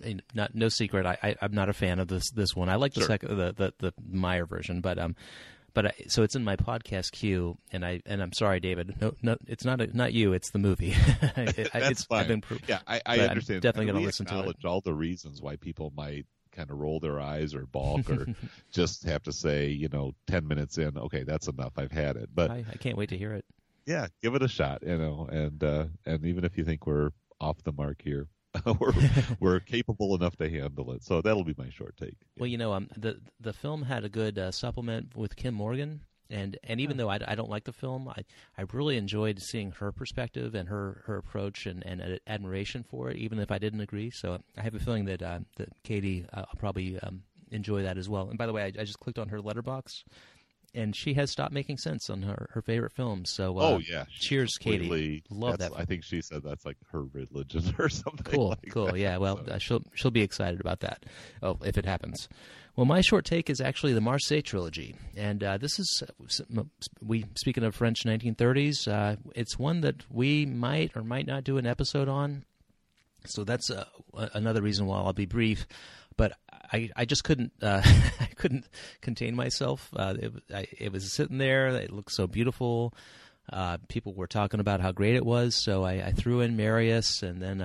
[SPEAKER 1] no secret, I'm not a fan of this one. I like the Meyer version, but so it's in my podcast queue, and I'm sorry, David. No, it's not you. It's the movie.
[SPEAKER 2] That's fine. I understand.
[SPEAKER 1] I'm definitely going to listen to it.
[SPEAKER 2] Acknowledge all the reasons why people might kind of roll their eyes or balk or just have to say, 10 minutes in, okay, that's enough. I've had it. But
[SPEAKER 1] I can't wait to hear it.
[SPEAKER 2] Yeah, give it a shot. And even if you think we're off the mark here, we're capable enough to handle it. So that'll be my short take.
[SPEAKER 1] Well, the film had a good supplement with Kim Morgan, and even though I don't like the film, I really enjoyed seeing her perspective and her approach and admiration for it, even if I didn't agree. So I have a feeling that Katie will probably enjoy that as well. And by the way, I just clicked on her letterbox, and she has stopped making sense on her favorite films. So, cheers, Katie. Love that.
[SPEAKER 2] I think she said that's like her religion or something.
[SPEAKER 1] Cool,
[SPEAKER 2] like
[SPEAKER 1] cool.
[SPEAKER 2] That.
[SPEAKER 1] Yeah, well, she'll be excited about that. Oh, if it happens. Well, my short take is actually the Marseille trilogy, and this is speaking of French 1930s. It's one that we might or might not do an episode on. So that's another reason why I'll be brief. But I just couldn't I couldn't contain myself. It was sitting there. It looked so beautiful. People were talking about how great it was. So I threw in Marius, and then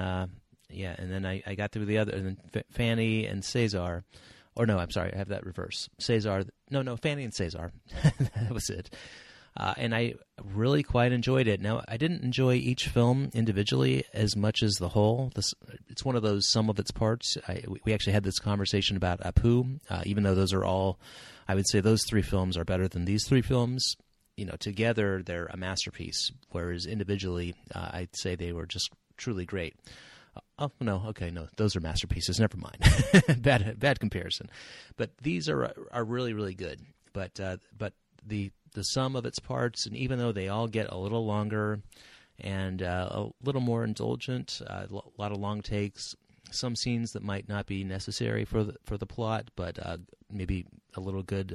[SPEAKER 1] I got through the other, and then Fanny and Cesar. Or no, I'm sorry, I have that reverse. Cesar. No, Fanny and Cesar. That was it. And I really quite enjoyed it. Now, I didn't enjoy each film individually as much as the whole. It's one of those sum of its parts. We actually had this conversation about Apu, even though those are all, I would say those three films are better than these three films. Together they're a masterpiece, whereas individually I'd say they were just truly great. Oh, no, okay, no, those are masterpieces. Never mind. Bad comparison. But these are really, really good. But the sum of its parts, and even though they all get a little longer and a little more indulgent, a lot of long takes, some scenes that might not be necessary for the plot, but maybe a little good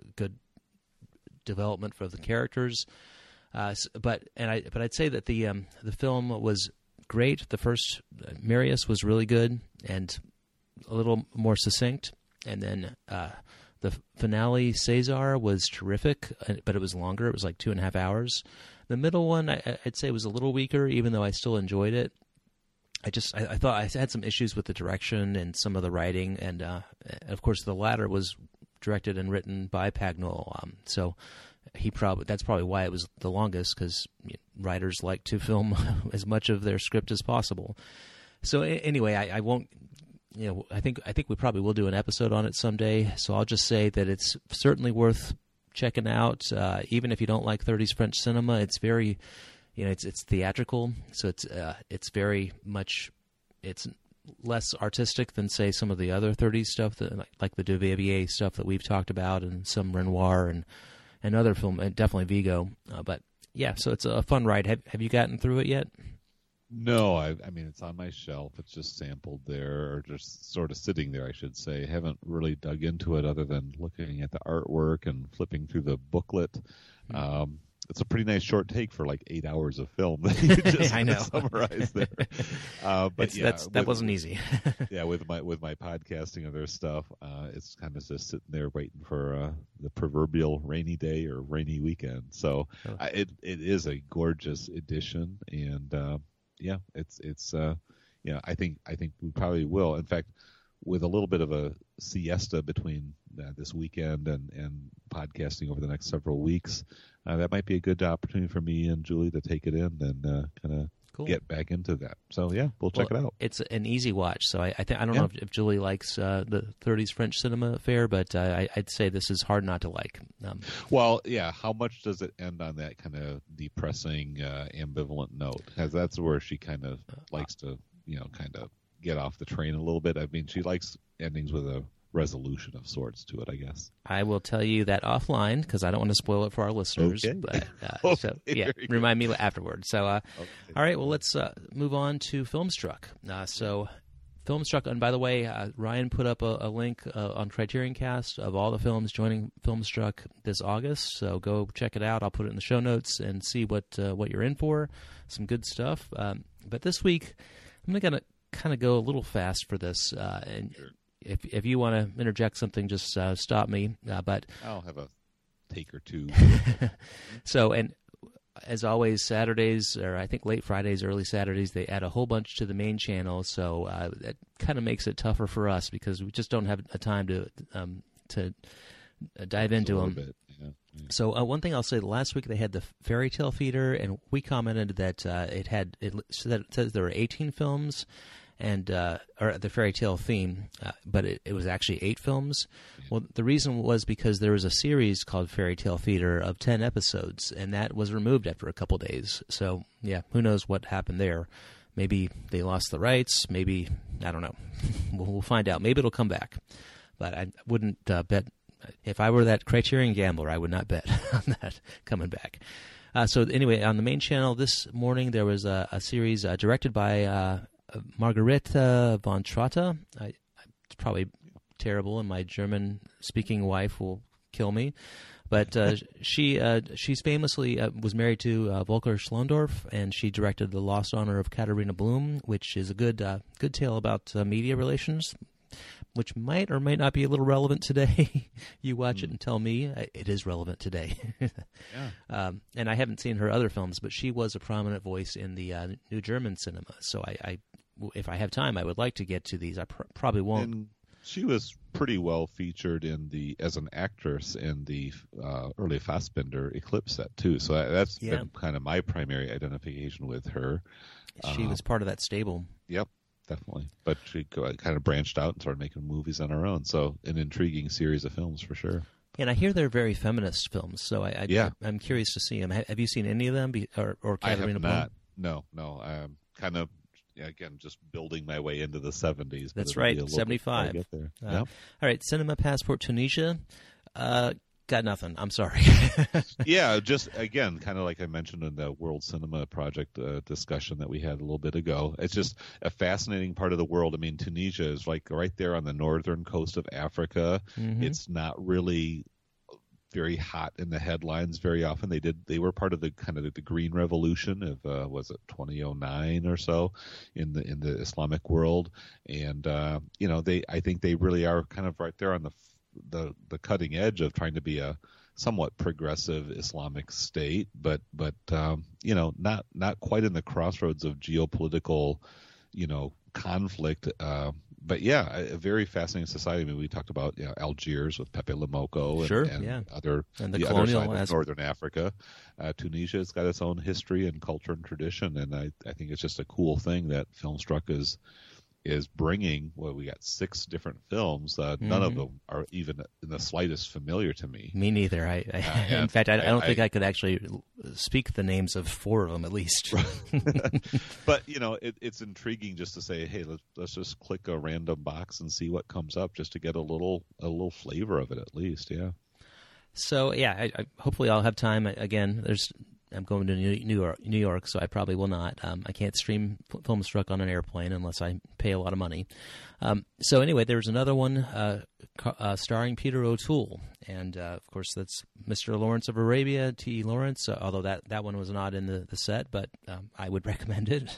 [SPEAKER 1] development for the characters. But I'd say that the film was great. The first Marius was really good and a little more succinct, and then the finale, Cesar, was terrific, but it was longer. It was like 2.5 hours. The middle one, I'd say, was a little weaker, even though I still enjoyed it. I thought I had some issues with the direction and some of the writing, and of course, the latter was directed and written by Pagnol. So that's probably why it was the longest, because writers like to film as much of their script as possible. So anyway, I won't. I think we probably will do an episode on it someday. So I'll just say that it's certainly worth checking out, even if you don't like 30s French cinema. It's very, it's theatrical, so it's very much, it's less artistic than say some of the other 30s stuff, like the Duvivier stuff that we've talked about, and some Renoir and other film, and definitely Vigo. But yeah, so it's a fun ride. Have you gotten through it yet?
[SPEAKER 2] No, I mean, it's on my shelf. It's just sampled there, or just sort of sitting there, I should say. I haven't really dug into it other than looking at the artwork and flipping through the booklet. It's a pretty nice short take for like 8 hours of film that you just
[SPEAKER 1] I know.
[SPEAKER 2] summarized there. But
[SPEAKER 1] that wasn't easy.
[SPEAKER 2] Yeah, with my podcasting and their stuff, it's kind of just sitting there waiting for the proverbial rainy day or rainy weekend. So it is a gorgeous edition, and it's I think we probably will. In fact, with a little bit of a siesta between this weekend and podcasting over the next several weeks, that might be a good opportunity for me and Julie to take it in and kind of get back into that. So yeah, we'll check it out.
[SPEAKER 1] It's an easy watch. So I don't know if Julie likes the 30s French cinema affair, but I'd say this is hard not to like.
[SPEAKER 2] Well, yeah. How much does it end on that kind of depressing, ambivalent note? Because that's where she kind of likes to, kind of get off the train a little bit. I mean, she likes endings with a resolution of sorts to it, I guess.
[SPEAKER 1] I will tell you that offline, because I don't want to spoil it for our listeners.
[SPEAKER 2] Okay.
[SPEAKER 1] But, so yeah, remind me afterwards. So, all right, well, let's move on to Filmstruck. So Filmstruck, and by the way, Ryan put up a link on Criterion Cast of all the films joining Filmstruck this August. So go check it out. I'll put it in the show notes and see what you're in for. Some good stuff. But this week, I'm going to kind of go a little fast for this, and if you want to interject something, just stop me. But
[SPEAKER 2] I'll have a take or two.
[SPEAKER 1] So, and as always, Saturdays, or I think late Fridays, early Saturdays, they add a whole bunch to the main channel. So that kind of makes it tougher for us because we just don't have a time to dive into them.
[SPEAKER 2] Bit, yeah.
[SPEAKER 1] So one thing I'll say, last week they had the Fairy Tale Theater, and we commented that it says there were 18 films, and or the fairy tale theme, but it was actually 8 films. Yeah. Well, the reason was because there was a series called Fairy Tale Theater of 10 episodes, and that was removed after a couple days. So yeah, who knows what happened there? Maybe they lost the rights. Maybe, I don't know. We'll find out. Maybe it'll come back, but I wouldn't bet. If I were that Criterion gambler, I would not bet on that coming back. So anyway, on the main channel this morning, there was a series directed by Margarete von Trotta. It's probably terrible, and my German-speaking wife will kill me. But she's famously was married to Volker Schlondorf, and she directed The Lost Honor of Katharina Blum, which is a good tale about media relations, which might or might not be a little relevant today. You watch it and tell me it is relevant today. Yeah. And I haven't seen her other films, but she was a prominent voice in the New German cinema. So if I have time, I would like to get to these. I probably won't.
[SPEAKER 2] And she was pretty well featured as an actress in the early Fassbinder Eclipse set too. So that's been kind of my primary identification with her.
[SPEAKER 1] She was part of that stable.
[SPEAKER 2] Yep. Definitely. But she kind of branched out and started making movies on her own. So an intriguing series of films for sure.
[SPEAKER 1] And I hear they're very feminist films, so I'm curious to see them. Have you seen any of them, or Katharina Blum?
[SPEAKER 2] I have not. No. I'm kind of, again, just building my way into the 70s.
[SPEAKER 1] That's right, 75.
[SPEAKER 2] Get there.
[SPEAKER 1] All right, Cinema Passport Tunisia. Got nothing. I'm sorry.
[SPEAKER 2] Yeah, just again, kind of like I mentioned in the World Cinema Project discussion that we had a little bit ago. It's just a fascinating part of the world. I mean, Tunisia is like right there on the northern coast of Africa. Mm-hmm. It's not really very hot in the headlines very often. They were part of the kind of the Green Revolution of was it 2009 or so in the Islamic world, and I think they really are kind of right there on the cutting edge of trying to be a somewhat progressive Islamic state, but not quite in the crossroads of geopolitical, conflict. But yeah, a very fascinating society. I mean, we talked about Algiers with Pepe Le Moko and other
[SPEAKER 1] the
[SPEAKER 2] other side of Northern Africa. Tunisia has got its own history and culture and tradition, and I think it's just a cool thing that Filmstruck is bringing. Well, we got 6 different films. None of them are even in the slightest familiar to me.
[SPEAKER 1] Me neither. In fact, I don't think I could actually speak the names of 4 of them at least.
[SPEAKER 2] But it's intriguing just to say, hey, let's just click a random box and see what comes up, just to get a little flavor of it at least. Yeah.
[SPEAKER 1] So I hopefully I'll have time again. I'm going to New York, so I probably will not. I can't stream Filmstruck on an airplane unless I pay a lot of money. So anyway, there's another one starring Peter O'Toole, and of course that's Mr. Lawrence of Arabia, T.E. Lawrence. Although that one was not in the set, but I would recommend it.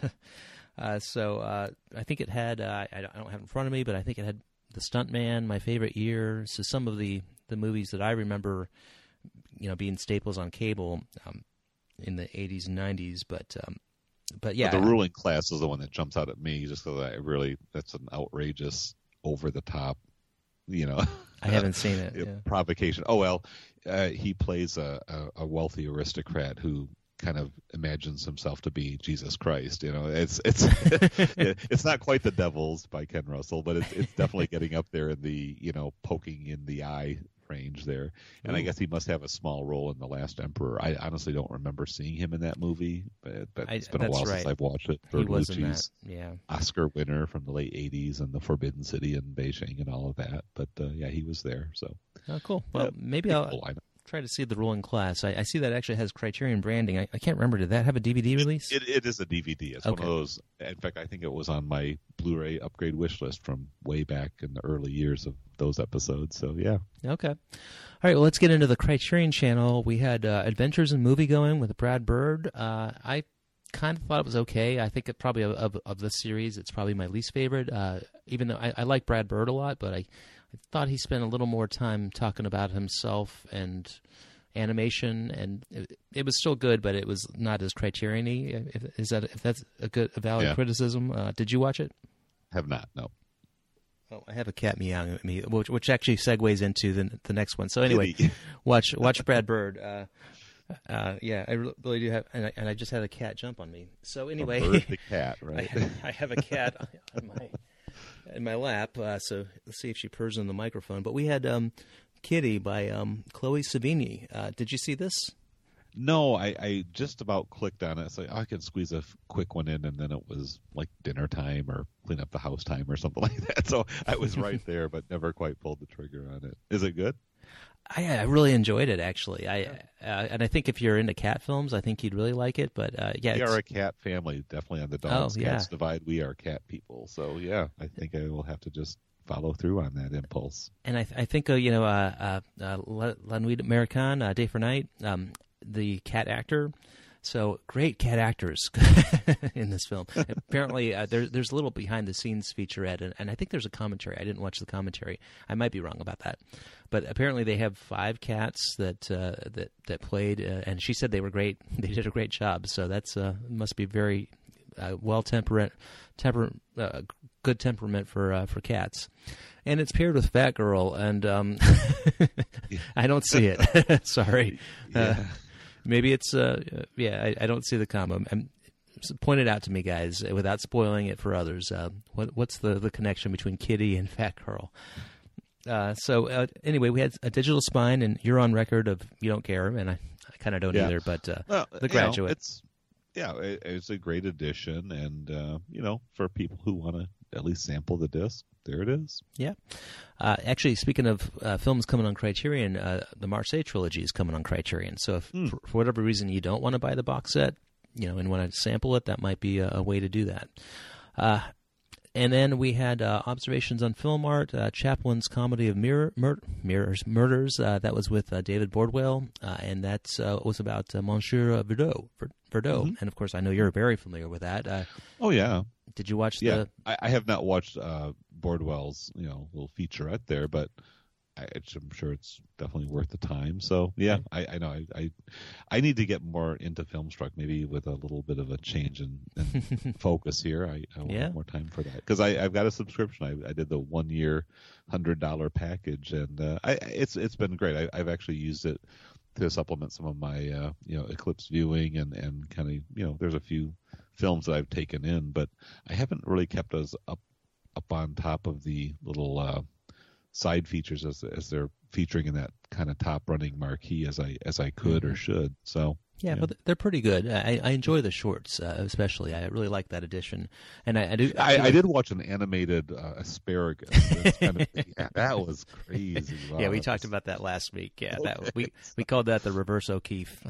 [SPEAKER 1] So I think it had I don't have it in front of me, but I think it had The Stuntman, My Favorite Year. So some of the movies that I remember, being staples on cable. In the 80s and 90s, but yeah.
[SPEAKER 2] The Ruling Class is the one that jumps out at me, just because that's an outrageous, over the top,
[SPEAKER 1] I haven't seen it.
[SPEAKER 2] Provocation. Oh well, he plays a wealthy aristocrat who kind of imagines himself to be Jesus Christ. It's it's not quite The Devils by Ken Russell, but it's definitely getting up there in the poking in the eye range there. And I guess he must have a small role in The Last Emperor. I honestly don't remember seeing him in that movie, but it's been a while since I've watched it. Bertolucci's Oscar winner from the late 80s and The Forbidden City in Beijing and all of that. But he was there. So
[SPEAKER 1] cool. Well, maybe I'll try to see The Ruling Class. I see that actually has Criterion branding. I can't remember. Did that have a DVD release?
[SPEAKER 2] It is a DVD. It's one of those. In fact, I think it was on my Blu-ray upgrade wish list from way back in the early years of those episodes. So yeah. Okay.
[SPEAKER 1] All right. Well, let's get into the Criterion Channel. We had Adventures in Moviegoing with Brad Bird. I kind of thought it was okay. I think it probably of the series, it's probably my least favorite. Even though I like Brad Bird a lot, but I thought he spent a little more time talking about himself and animation, and it was still good, but it was not as Criterion-y. If that's a valid criticism? Did you watch it?
[SPEAKER 2] Have not. No.
[SPEAKER 1] Oh, I have a cat meowing at me, which actually segues into the next one. So anyway, watch Brad Bird. Yeah, I really do have, and I just had a cat jump on me. So anyway,
[SPEAKER 2] Bird the cat, right?
[SPEAKER 1] I have a cat in my lap. So let's see if she purrs in the microphone. But we had Kitty by Chloe Sevigny. Did you see this?
[SPEAKER 2] No, I just about clicked on it. So I could squeeze a quick one in, and then it was like dinner time or clean up the house time or something like that. So I was right there, but never quite pulled the trigger on it. Is it good?
[SPEAKER 1] I really enjoyed it, actually. And I think if you're into cat films, I think you'd really like it. But yeah,
[SPEAKER 2] we are a cat family, definitely on the Dogs Cats Divide. We are cat people, so yeah, I think I will have to just follow through on that impulse.
[SPEAKER 1] And I think La Nuit Americaine, Day for Night, the cat actor. So great cat actors in this film. Apparently, there's a little behind-the-scenes featurette, and I think there's a commentary. I didn't watch the commentary. I might be wrong about that, but apparently they have 5 cats that played, and she said they were great. They did a great job. So that's must be very good temperament for cats. And it's paired with Fat Girl, and I don't see it. Sorry.
[SPEAKER 2] Yeah.
[SPEAKER 1] Maybe it's I don't see the combo. Point it out to me, guys, without spoiling it for others. What's the connection between Kitty and Fat Girl? So anyway, we had a Digital Spine, and you're on record of you don't care, and I kind of don't either. But The Graduate,
[SPEAKER 2] it's a great addition, and for people who want to at least sample the disc, there it is.
[SPEAKER 1] Yeah. Actually, speaking of films coming on Criterion, the Marseille trilogy is coming on Criterion. So if for whatever reason you don't want to buy the box set, and want to sample it, that might be a way to do that. And then we had Observations on Film Art, Chaplin's comedy of Murders. That was with David Bordwell, and that was about Monsieur Verdot. Mm-hmm. And of course, I know you're very familiar with that.
[SPEAKER 2] Oh yeah.
[SPEAKER 1] Did you watch
[SPEAKER 2] I have not watched Bordwell's little featurette there, but I'm sure it's definitely worth the time. So yeah, I know I need to get more into Filmstruck, maybe with a little bit of a change in focus here. I will have more time for that because I've got a subscription. I did the 1 year $100 package, and it's been great. I've actually used it to supplement some of my Eclipse viewing and kind of there's a few films that I've taken in, but I haven't really kept us up on top of the little side features as they're featuring in that kind of top running marquee as I could or should. So
[SPEAKER 1] yeah, but they're pretty good. I enjoy the shorts, especially. I really like that edition, and I do.
[SPEAKER 2] I did watch an animated asparagus. That was crazy. Wow,
[SPEAKER 1] yeah, we talked about that last week. Yeah, we called that the reverse O'Keefe.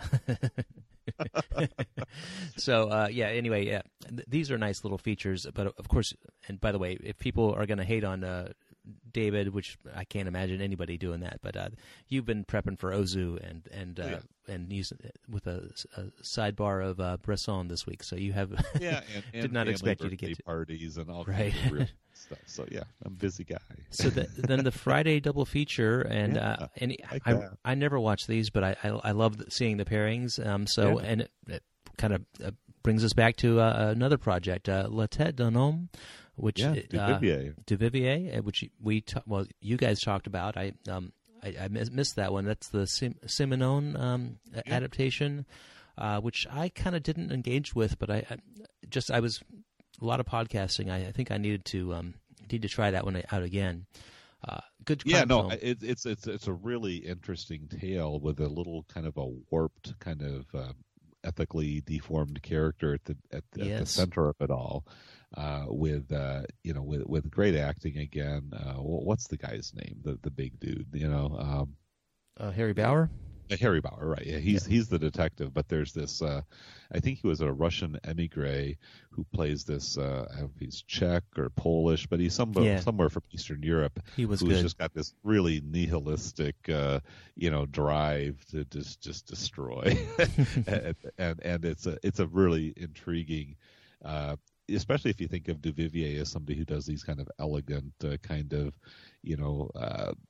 [SPEAKER 1] So anyway, these are nice little features. But of course, and by the way, if people are going to hate on David, which I can't imagine anybody doing that, but you've been prepping for Ozu and using with a sidebar of Bresson this week, so you have
[SPEAKER 2] and
[SPEAKER 1] did not expect you to get to
[SPEAKER 2] parties and all kinds of real stuff. So yeah, I'm a busy guy.
[SPEAKER 1] So then the Friday double feature, and I never watched these, but I love seeing the pairings. And it kind of brings us back to another project, La Tête d'un Homme, which Duvivier, which you guys talked about. I missed that one. That's the Simenon adaptation, which I kind of didn't engage with, but I was a lot of podcasting. I think I need to try that one out again. Good. Film.
[SPEAKER 2] It's a really interesting tale with a little kind of a warped kind of ethically deformed character at the center of it all, with great acting again. What's the guy's name? The big dude,
[SPEAKER 1] Harry Bauer.
[SPEAKER 2] Harry Bauer, right? Yeah, he's the detective. But there's this. I think he was a Russian emigre who plays this. I don't know if he's Czech or Polish, but he's somewhere from Eastern Europe.
[SPEAKER 1] Who's
[SPEAKER 2] just got this really nihilistic, drive to just destroy, and it's a really intriguing. Especially if you think of Duvivier as somebody who does these kind of elegant, kind of,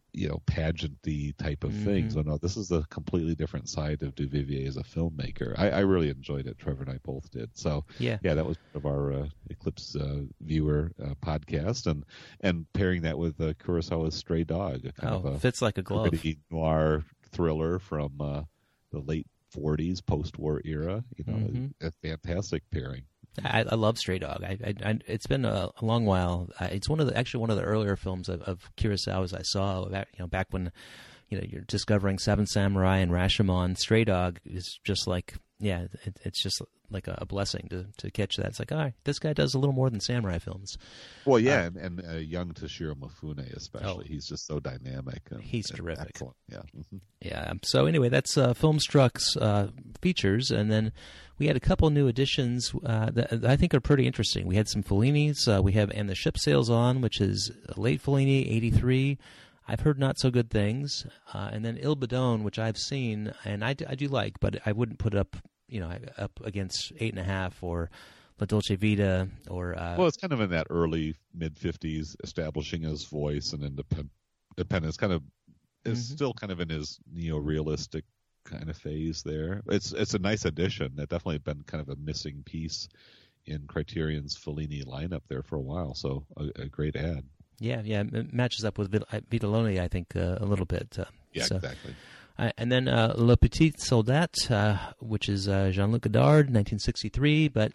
[SPEAKER 2] pageant-y type of thing. So no, this is a completely different side of Duvivier as a filmmaker. I really enjoyed it. Trevor and I both did. So yeah, that was part of our Eclipse viewer podcast, and pairing that with Kurosawa's Stray Dog, a kind of a
[SPEAKER 1] fits like a glove.
[SPEAKER 2] Pretty noir thriller from the late 40s post-war era. A fantastic pairing.
[SPEAKER 1] I love Stray Dog. It's been a long while. It's one of the earlier films of Kurosawa's I saw. Back when you're discovering Seven Samurai and Rashomon. Stray Dog is just like it's just like a blessing to catch that. It's like, all right, this guy does a little more than samurai films.
[SPEAKER 2] Well, yeah, and young Toshiro Mifune especially. He's just so dynamic.
[SPEAKER 1] He's terrific.
[SPEAKER 2] Excellent. Yeah.
[SPEAKER 1] Yeah. So anyway, that's Filmstruck's features, and then we had a couple new additions that I think are pretty interesting. We had some Fellinis. We have And the Ship Sails On, which is late Fellini, 1983. I've heard not so good things. And then Il Bidone, which I've seen, and I do like, but I wouldn't put it up against 8.5 or La Dolce Vita or...
[SPEAKER 2] well, it's kind of in that early, mid-50s, establishing his voice and independence. Kind of is still kind of in his neo-realistic kind of phase there. It's a nice addition. That definitely been kind of a missing piece in Criterion's Fellini lineup there for a while, so a great ad.
[SPEAKER 1] Yeah, it matches up with Vitelloni, I think, a little bit.
[SPEAKER 2] Exactly.
[SPEAKER 1] And then Le Petit Soldat, which is Jean-Luc Godard, 1963, but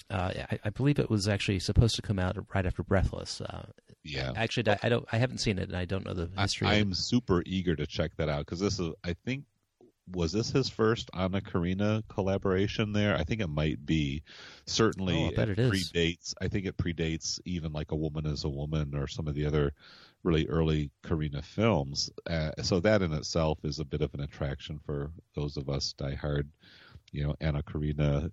[SPEAKER 1] I believe it was actually supposed to come out right after Breathless. Actually, I haven't seen it, and I don't know the history.
[SPEAKER 2] I'm super eager to check that out because this is, I think, was this his first Anna Karina collaboration there? I think it might be. Certainly,
[SPEAKER 1] I bet it is.
[SPEAKER 2] Predates. I think it predates even like A Woman is a Woman or some of the other really early Karina films. So that in itself is a bit of an attraction for those of us diehard, Anna Karina,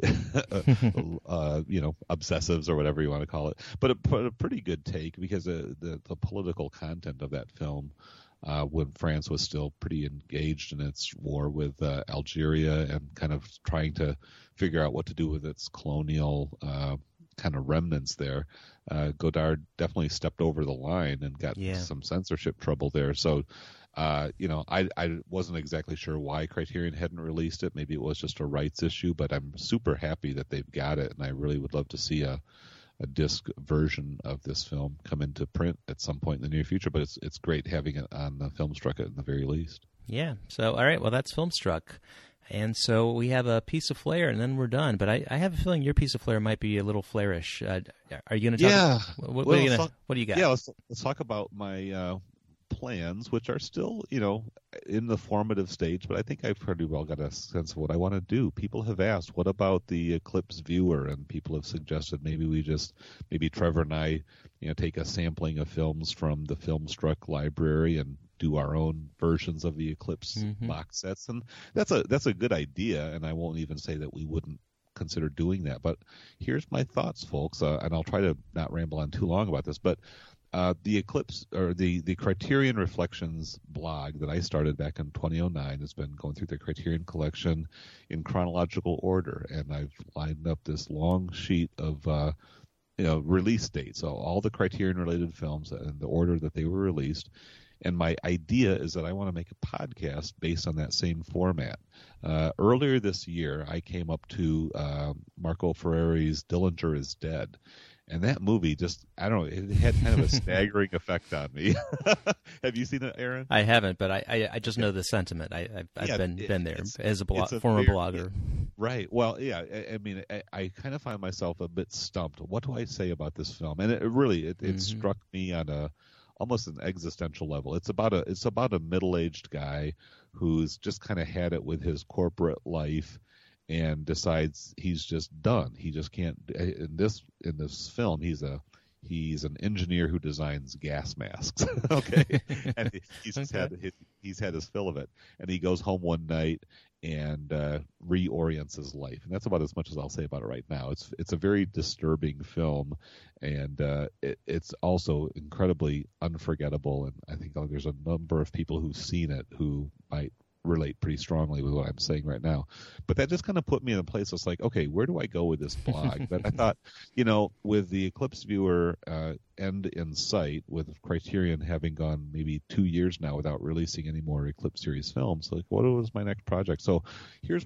[SPEAKER 2] obsessives or whatever you want to call it. But a pretty good take because the political content of that film. When France was still pretty engaged in its war with Algeria and kind of trying to figure out what to do with its colonial kind of remnants there, Godard definitely stepped over the line and got some censorship trouble there. So, I wasn't exactly sure why Criterion hadn't released it. Maybe it was just a rights issue, but I'm super happy that they've got it, and I really would love to see a disc version of this film come into print at some point in the near future, but it's great having it on Filmstruck at the very least. Yeah.
[SPEAKER 1] So, all right. Well, that's Filmstruck. And so we have a piece of flair, and then we're done. But I have a feeling your piece of flair might be a little flairish. Are you going to talk?
[SPEAKER 2] Yeah.
[SPEAKER 1] What do you got?
[SPEAKER 2] Yeah, let's talk about my plans, which are still, in the formative stage, but I think I've pretty well got a sense of what I want to do. People have asked, what about the Eclipse viewer? And people have suggested maybe Trevor and I, take a sampling of films from the Filmstruck library and do our own versions of the Eclipse box sets. And that's a good idea, and I won't even say that we wouldn't consider doing that. But here's my thoughts, folks, and I'll try to not ramble on too long about this, but the Eclipse or the Criterion Reflections blog that I started back in 2009 has been going through the Criterion collection in chronological order, and I've lined up this long sheet of release dates, so all the Criterion-related films and the order that they were released. And my idea is that I want to make a podcast based on that same format. Earlier this year, I came up to Marco Ferreri's Dillinger is Dead. And that movie just, I don't know, it had kind of a staggering effect on me. Have you seen it, Aaron?
[SPEAKER 1] I haven't, but I just know the sentiment. I've been there as a former blogger.
[SPEAKER 2] Right. Well, yeah, I mean, I kind of find myself a bit stumped. What do I say about this film? And it struck me on almost an existential level. It's about a middle-aged guy who's just kind of had it with his corporate life and decides he's just done. He just can't. In this film, he's an engineer who designs gas masks. Okay, and he's had his fill of it. And he goes home one night and reorients his life. And that's about as much as I'll say about it right now. It's a very disturbing film, and it's also incredibly unforgettable. And I think there's a number of people who've seen it who might relate pretty strongly with what I'm saying right now. But that just kind of put me in a place that's like, okay, where do I go with this blog? But I thought, with the Eclipse Viewer end in sight, with Criterion having gone maybe 2 years now without releasing any more Eclipse series films, like, what was my next project? So here's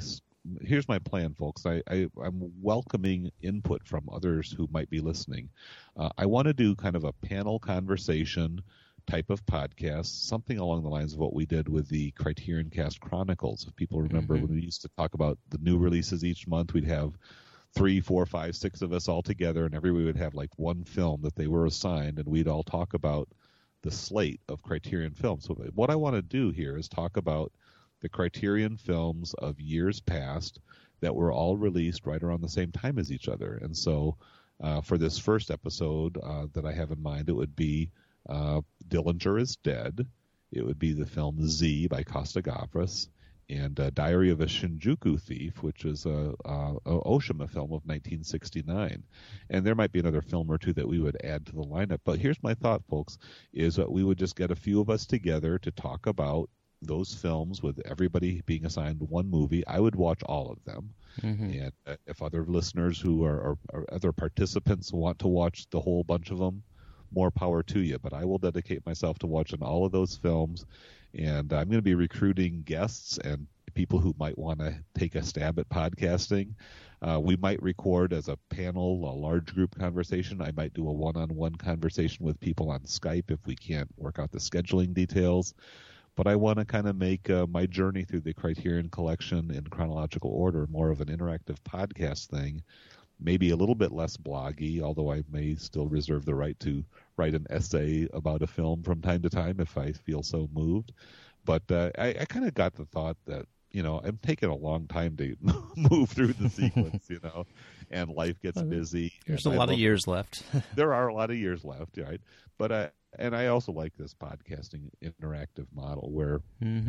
[SPEAKER 2] my plan, folks. I'm welcoming input from others who might be listening. I want to do kind of a panel conversation type of podcast, something along the lines of what we did with the Criterion Cast Chronicles. If people remember when we used to talk about the new releases each month, we'd have 3, 4, 5, 6 of us all together, and everybody would have like one film that they were assigned, and we'd all talk about the slate of Criterion films. So what I want to do here is talk about the Criterion films of years past that were all released right around the same time as each other. And so for this first episode that I have in mind, it would be Dillinger is Dead. It would be the film Z by Costa Gavras, and Diary of a Shinjuku Thief, which is a Oshima film of 1969. And there might be another film or two that we would add to the lineup. But here's my thought, folks, is that we would just get a few of us together to talk about those films with everybody being assigned one movie. I would watch all of them. And if other listeners who are other participants want to watch the whole bunch of them, more power to you. But I will dedicate myself to watching all of those films, and I'm going to be recruiting guests and people who might want to take a stab at podcasting. We might record as a panel, a large group conversation. I might do a one-on-one conversation with people on Skype if we can't work out the scheduling details. But I want to kind of make my journey through the Criterion Collection in chronological order more of an interactive podcast thing. Maybe a little bit less bloggy, although I may still reserve the right to write an essay about a film from time to time if I feel so moved. But I kind of got the thought that, I'm taking a long time to move through the sequence, and life gets busy.
[SPEAKER 1] There's a lot of years left.
[SPEAKER 2] There are a lot of years left, right? But I also like this podcasting interactive model where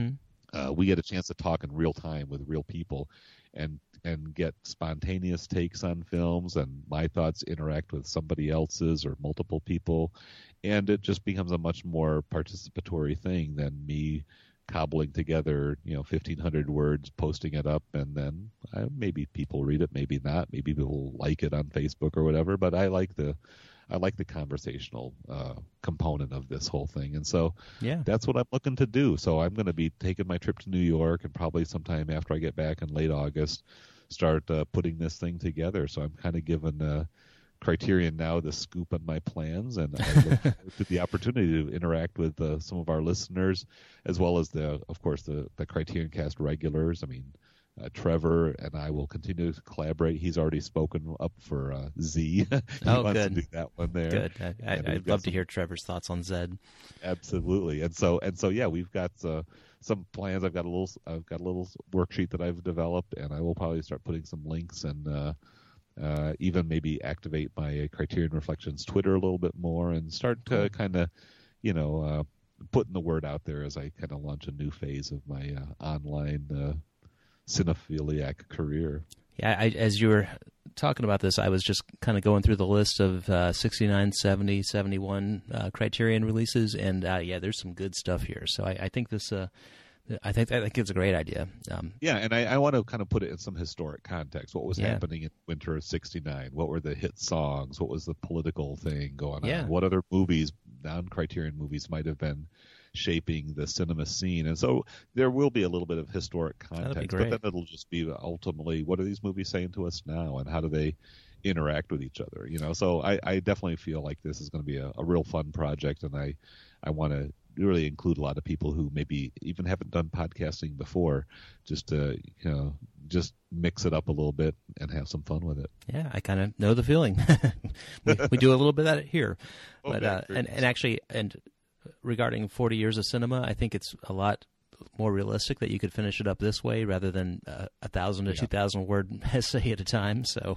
[SPEAKER 2] we get a chance to talk in real time with real people and get spontaneous takes on films, and my thoughts interact with somebody else's or multiple people, and it just becomes a much more participatory thing than me cobbling together 1,500 words, posting it up, and then maybe people read it, maybe not, maybe people like it on Facebook or whatever. But I like the conversational component of this whole thing, and so that's what I'm looking to do. So I'm going to be taking my trip to New York, and probably sometime after I get back in late August, start putting this thing together. So I'm kind of giving Criterion now the scoop on my plans, and I look forward to the opportunity to interact with some of our listeners, as well as of course the Criterion Cast regulars. I mean, Trevor and I will continue to collaborate. He's already spoken up for Z. He wants
[SPEAKER 1] good.
[SPEAKER 2] to do that one there.
[SPEAKER 1] Good. I'd love to hear Trevor's thoughts on Zed.
[SPEAKER 2] Absolutely. And so yeah, we've got some plans. I've got a little worksheet that I've developed, and I will probably start putting some links and even maybe activate my Criterion Reflections Twitter a little bit more, and start to kind of putting the word out there as I kind of launch a new phase of my online cinephiliac career.
[SPEAKER 1] Yeah, as you were talking about this, I was just kind of going through the list of 69, 70, 71 Criterion releases, and there's some good stuff here. So I think this, I think it's a great idea.
[SPEAKER 2] And I want to kind of put it in some historic context. What was happening in winter of '69? What were the hit songs? What was the political thing going on? What other movies, non-Criterion movies, might have been shaping the cinema scene? And so there will be a little bit of historic context, but then it'll just be ultimately, what are these movies saying to us now, and how do they interact with each other? So I definitely feel like this is going to be a real fun project, and I want to really include a lot of people who maybe even haven't done podcasting before, just to just mix it up a little bit and have some fun with it.
[SPEAKER 1] Yeah, I kind of know the feeling. we do a little bit of that here, but actually regarding 40 years of cinema, I think it's a lot more realistic that you could finish it up this way rather than 1,000 to 2,000 word essay at a time. So,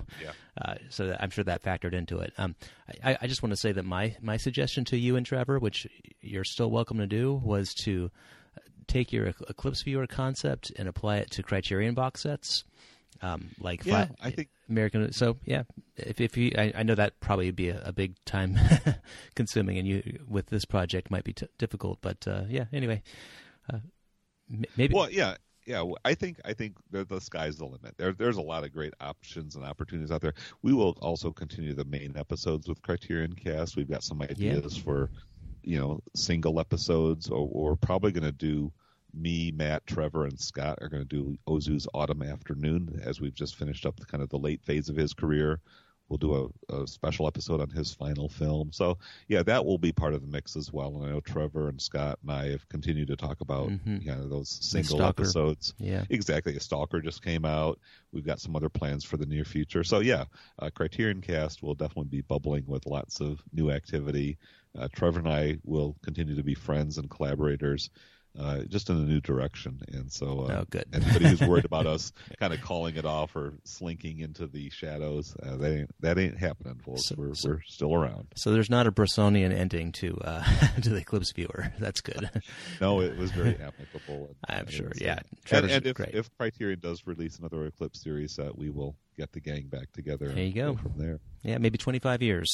[SPEAKER 1] so I'm sure that factored into it. I just want to say that my suggestion to you and Trevor, which you're still welcome to do, was to take your Eclipse Viewer concept and apply it to Criterion box sets. I think American. So if you, I know that probably would be a big time consuming, and you with this project might be difficult. But anyway. maybe.
[SPEAKER 2] Well, yeah. I think the sky's the limit. There's a lot of great options and opportunities out there. We will also continue the main episodes with Criterion Cast. We've got some ideas for, single episodes, or we're probably going to do. Me, Matt, Trevor, and Scott are going to do Ozu's Autumn Afternoon as we've just finished up kind of the late phase of his career. We'll do a special episode on his final film. So, yeah, that will be part of the mix as well. And I know Trevor and Scott and I have continued to talk about those single episodes.
[SPEAKER 1] Yeah,
[SPEAKER 2] exactly. A Stalker just came out. We've got some other plans for the near future. So, yeah, Criterion Cast will definitely be bubbling with lots of new activity. Trevor and I will continue to be friends and collaborators. Just in a new direction, and so
[SPEAKER 1] good.
[SPEAKER 2] Anybody who's worried about us kind of calling it off or slinking into the shadows, that ain't happening, folks. We're still around.
[SPEAKER 1] So there's not a Bressonian ending to to the Eclipse Viewer. That's good.
[SPEAKER 2] No, it was very amicable.
[SPEAKER 1] I'm sure. Yeah,
[SPEAKER 2] and if Criterion does release another Eclipse series, we will get the gang back together.
[SPEAKER 1] There you go.
[SPEAKER 2] From there.
[SPEAKER 1] Yeah, maybe 25 years.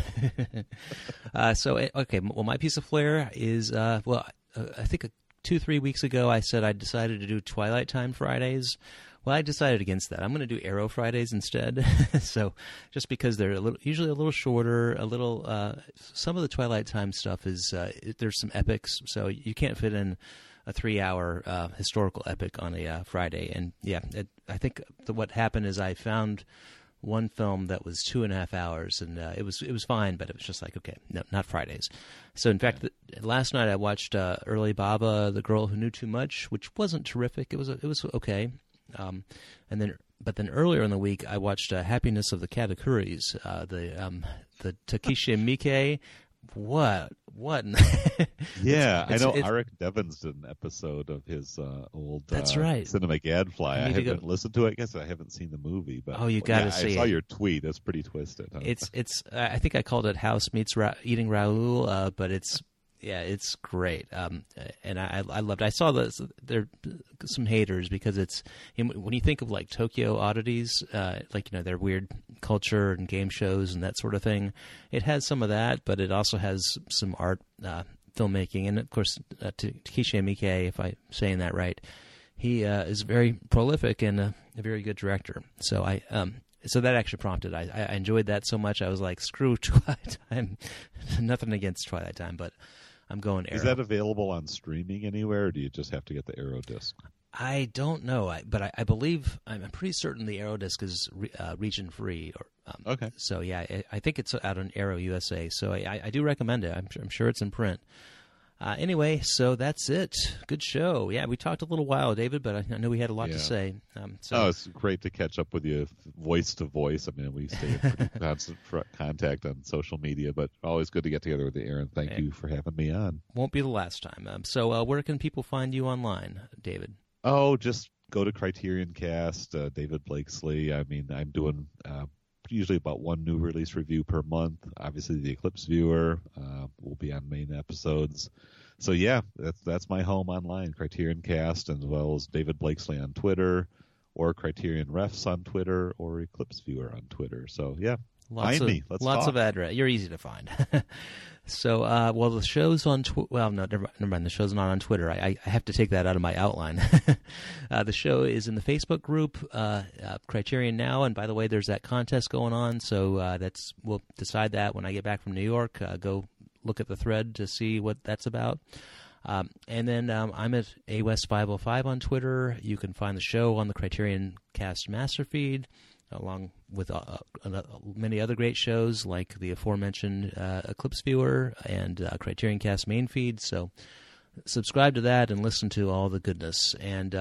[SPEAKER 1] Okay. Well, my piece of flair is I think 2-3 weeks ago, I said I decided to do Twilight Time Fridays. Well, I decided against that. I'm going to do Arrow Fridays instead. So, just because they're usually a little shorter, a little. Some of the Twilight Time stuff is there's some epics, so you can't fit in a 3-hour historical epic on a Friday. And yeah, I think what happened is I found one film that was 2.5 hours, and it was fine, but it was just like, okay, no, not Fridays. So in fact, last night I watched Early Baba, The Girl Who Knew Too Much, which wasn't terrific. It was okay, but then earlier in the week I watched Happiness of the Katakuris, the Takeshi Miike. What?
[SPEAKER 2] Yeah, I know Arik Devins did an episode of his old
[SPEAKER 1] That's right.
[SPEAKER 2] Cinema Gadfly. I haven't listened to it. I guess I haven't seen the movie. But
[SPEAKER 1] you got to see it.
[SPEAKER 2] I saw your tweet. It's pretty twisted. Huh?
[SPEAKER 1] It's. I think I called it House Meets Eating Raoul, but it's great. And I loved it. I saw there some haters because it's when you think of like Tokyo Oddities, their weird culture and game shows and that sort of thing. It has some of that, but it also has some art filmmaking, and of course Takeshi Miike, if I'm saying that right, he is very prolific and a very good director. So So that actually prompted. I enjoyed that so much. I was like, screw Twilight Time. Nothing against Twilight Time, but I'm going Arrow.
[SPEAKER 2] Is that available on streaming anywhere, or do you just have to get the Arrow disc?
[SPEAKER 1] I don't know, but I believe I'm pretty certain the Arrow disc is region free.
[SPEAKER 2] Okay.
[SPEAKER 1] So yeah, I think it's out on Arrow USA. So I do recommend it. I'm sure it's in print. Anyway, so that's it. Good show. Yeah, we talked a little while, David, but I know we had a lot to say.
[SPEAKER 2] It's great to catch up with you voice to voice. I mean, we stay in pretty constant contact on social media, but always good to get together with you, Aaron. Thank you for having me on.
[SPEAKER 1] Won't be the last time. So where can people find you online, David?
[SPEAKER 2] Oh, just go to Criterion Cast, David Blakesley. I mean, I'm doing usually about one new release review per month. Obviously, the Eclipse Viewer will be on main episodes. So yeah, that's my home online, Criterion Cast, as well as David Blakesley on Twitter, or Criterion Refs on Twitter, or Eclipse Viewer on Twitter. So yeah, find me. Let's
[SPEAKER 1] lots
[SPEAKER 2] talk.
[SPEAKER 1] of address. You're easy to find. So, the show's on never mind. The show's not on Twitter. I have to take that out of my outline. The show is in the Facebook group, Criterion Now. And by the way, there's that contest going on. So we'll decide that when I get back from New York. Go look at the thread to see what that's about. And then I'm at AWest505 on Twitter. You can find the show on the Criterion Cast Master Feed, along with many other great shows like the aforementioned Eclipse Viewer and Criterion Cast main feed. So subscribe to that and listen to all the goodness. And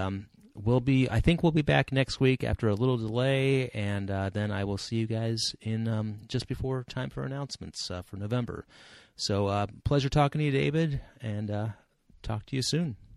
[SPEAKER 1] I think we'll be back next week after a little delay, and then I will see you guys in just before time for announcements for November. So pleasure talking to you, David, and talk to you soon.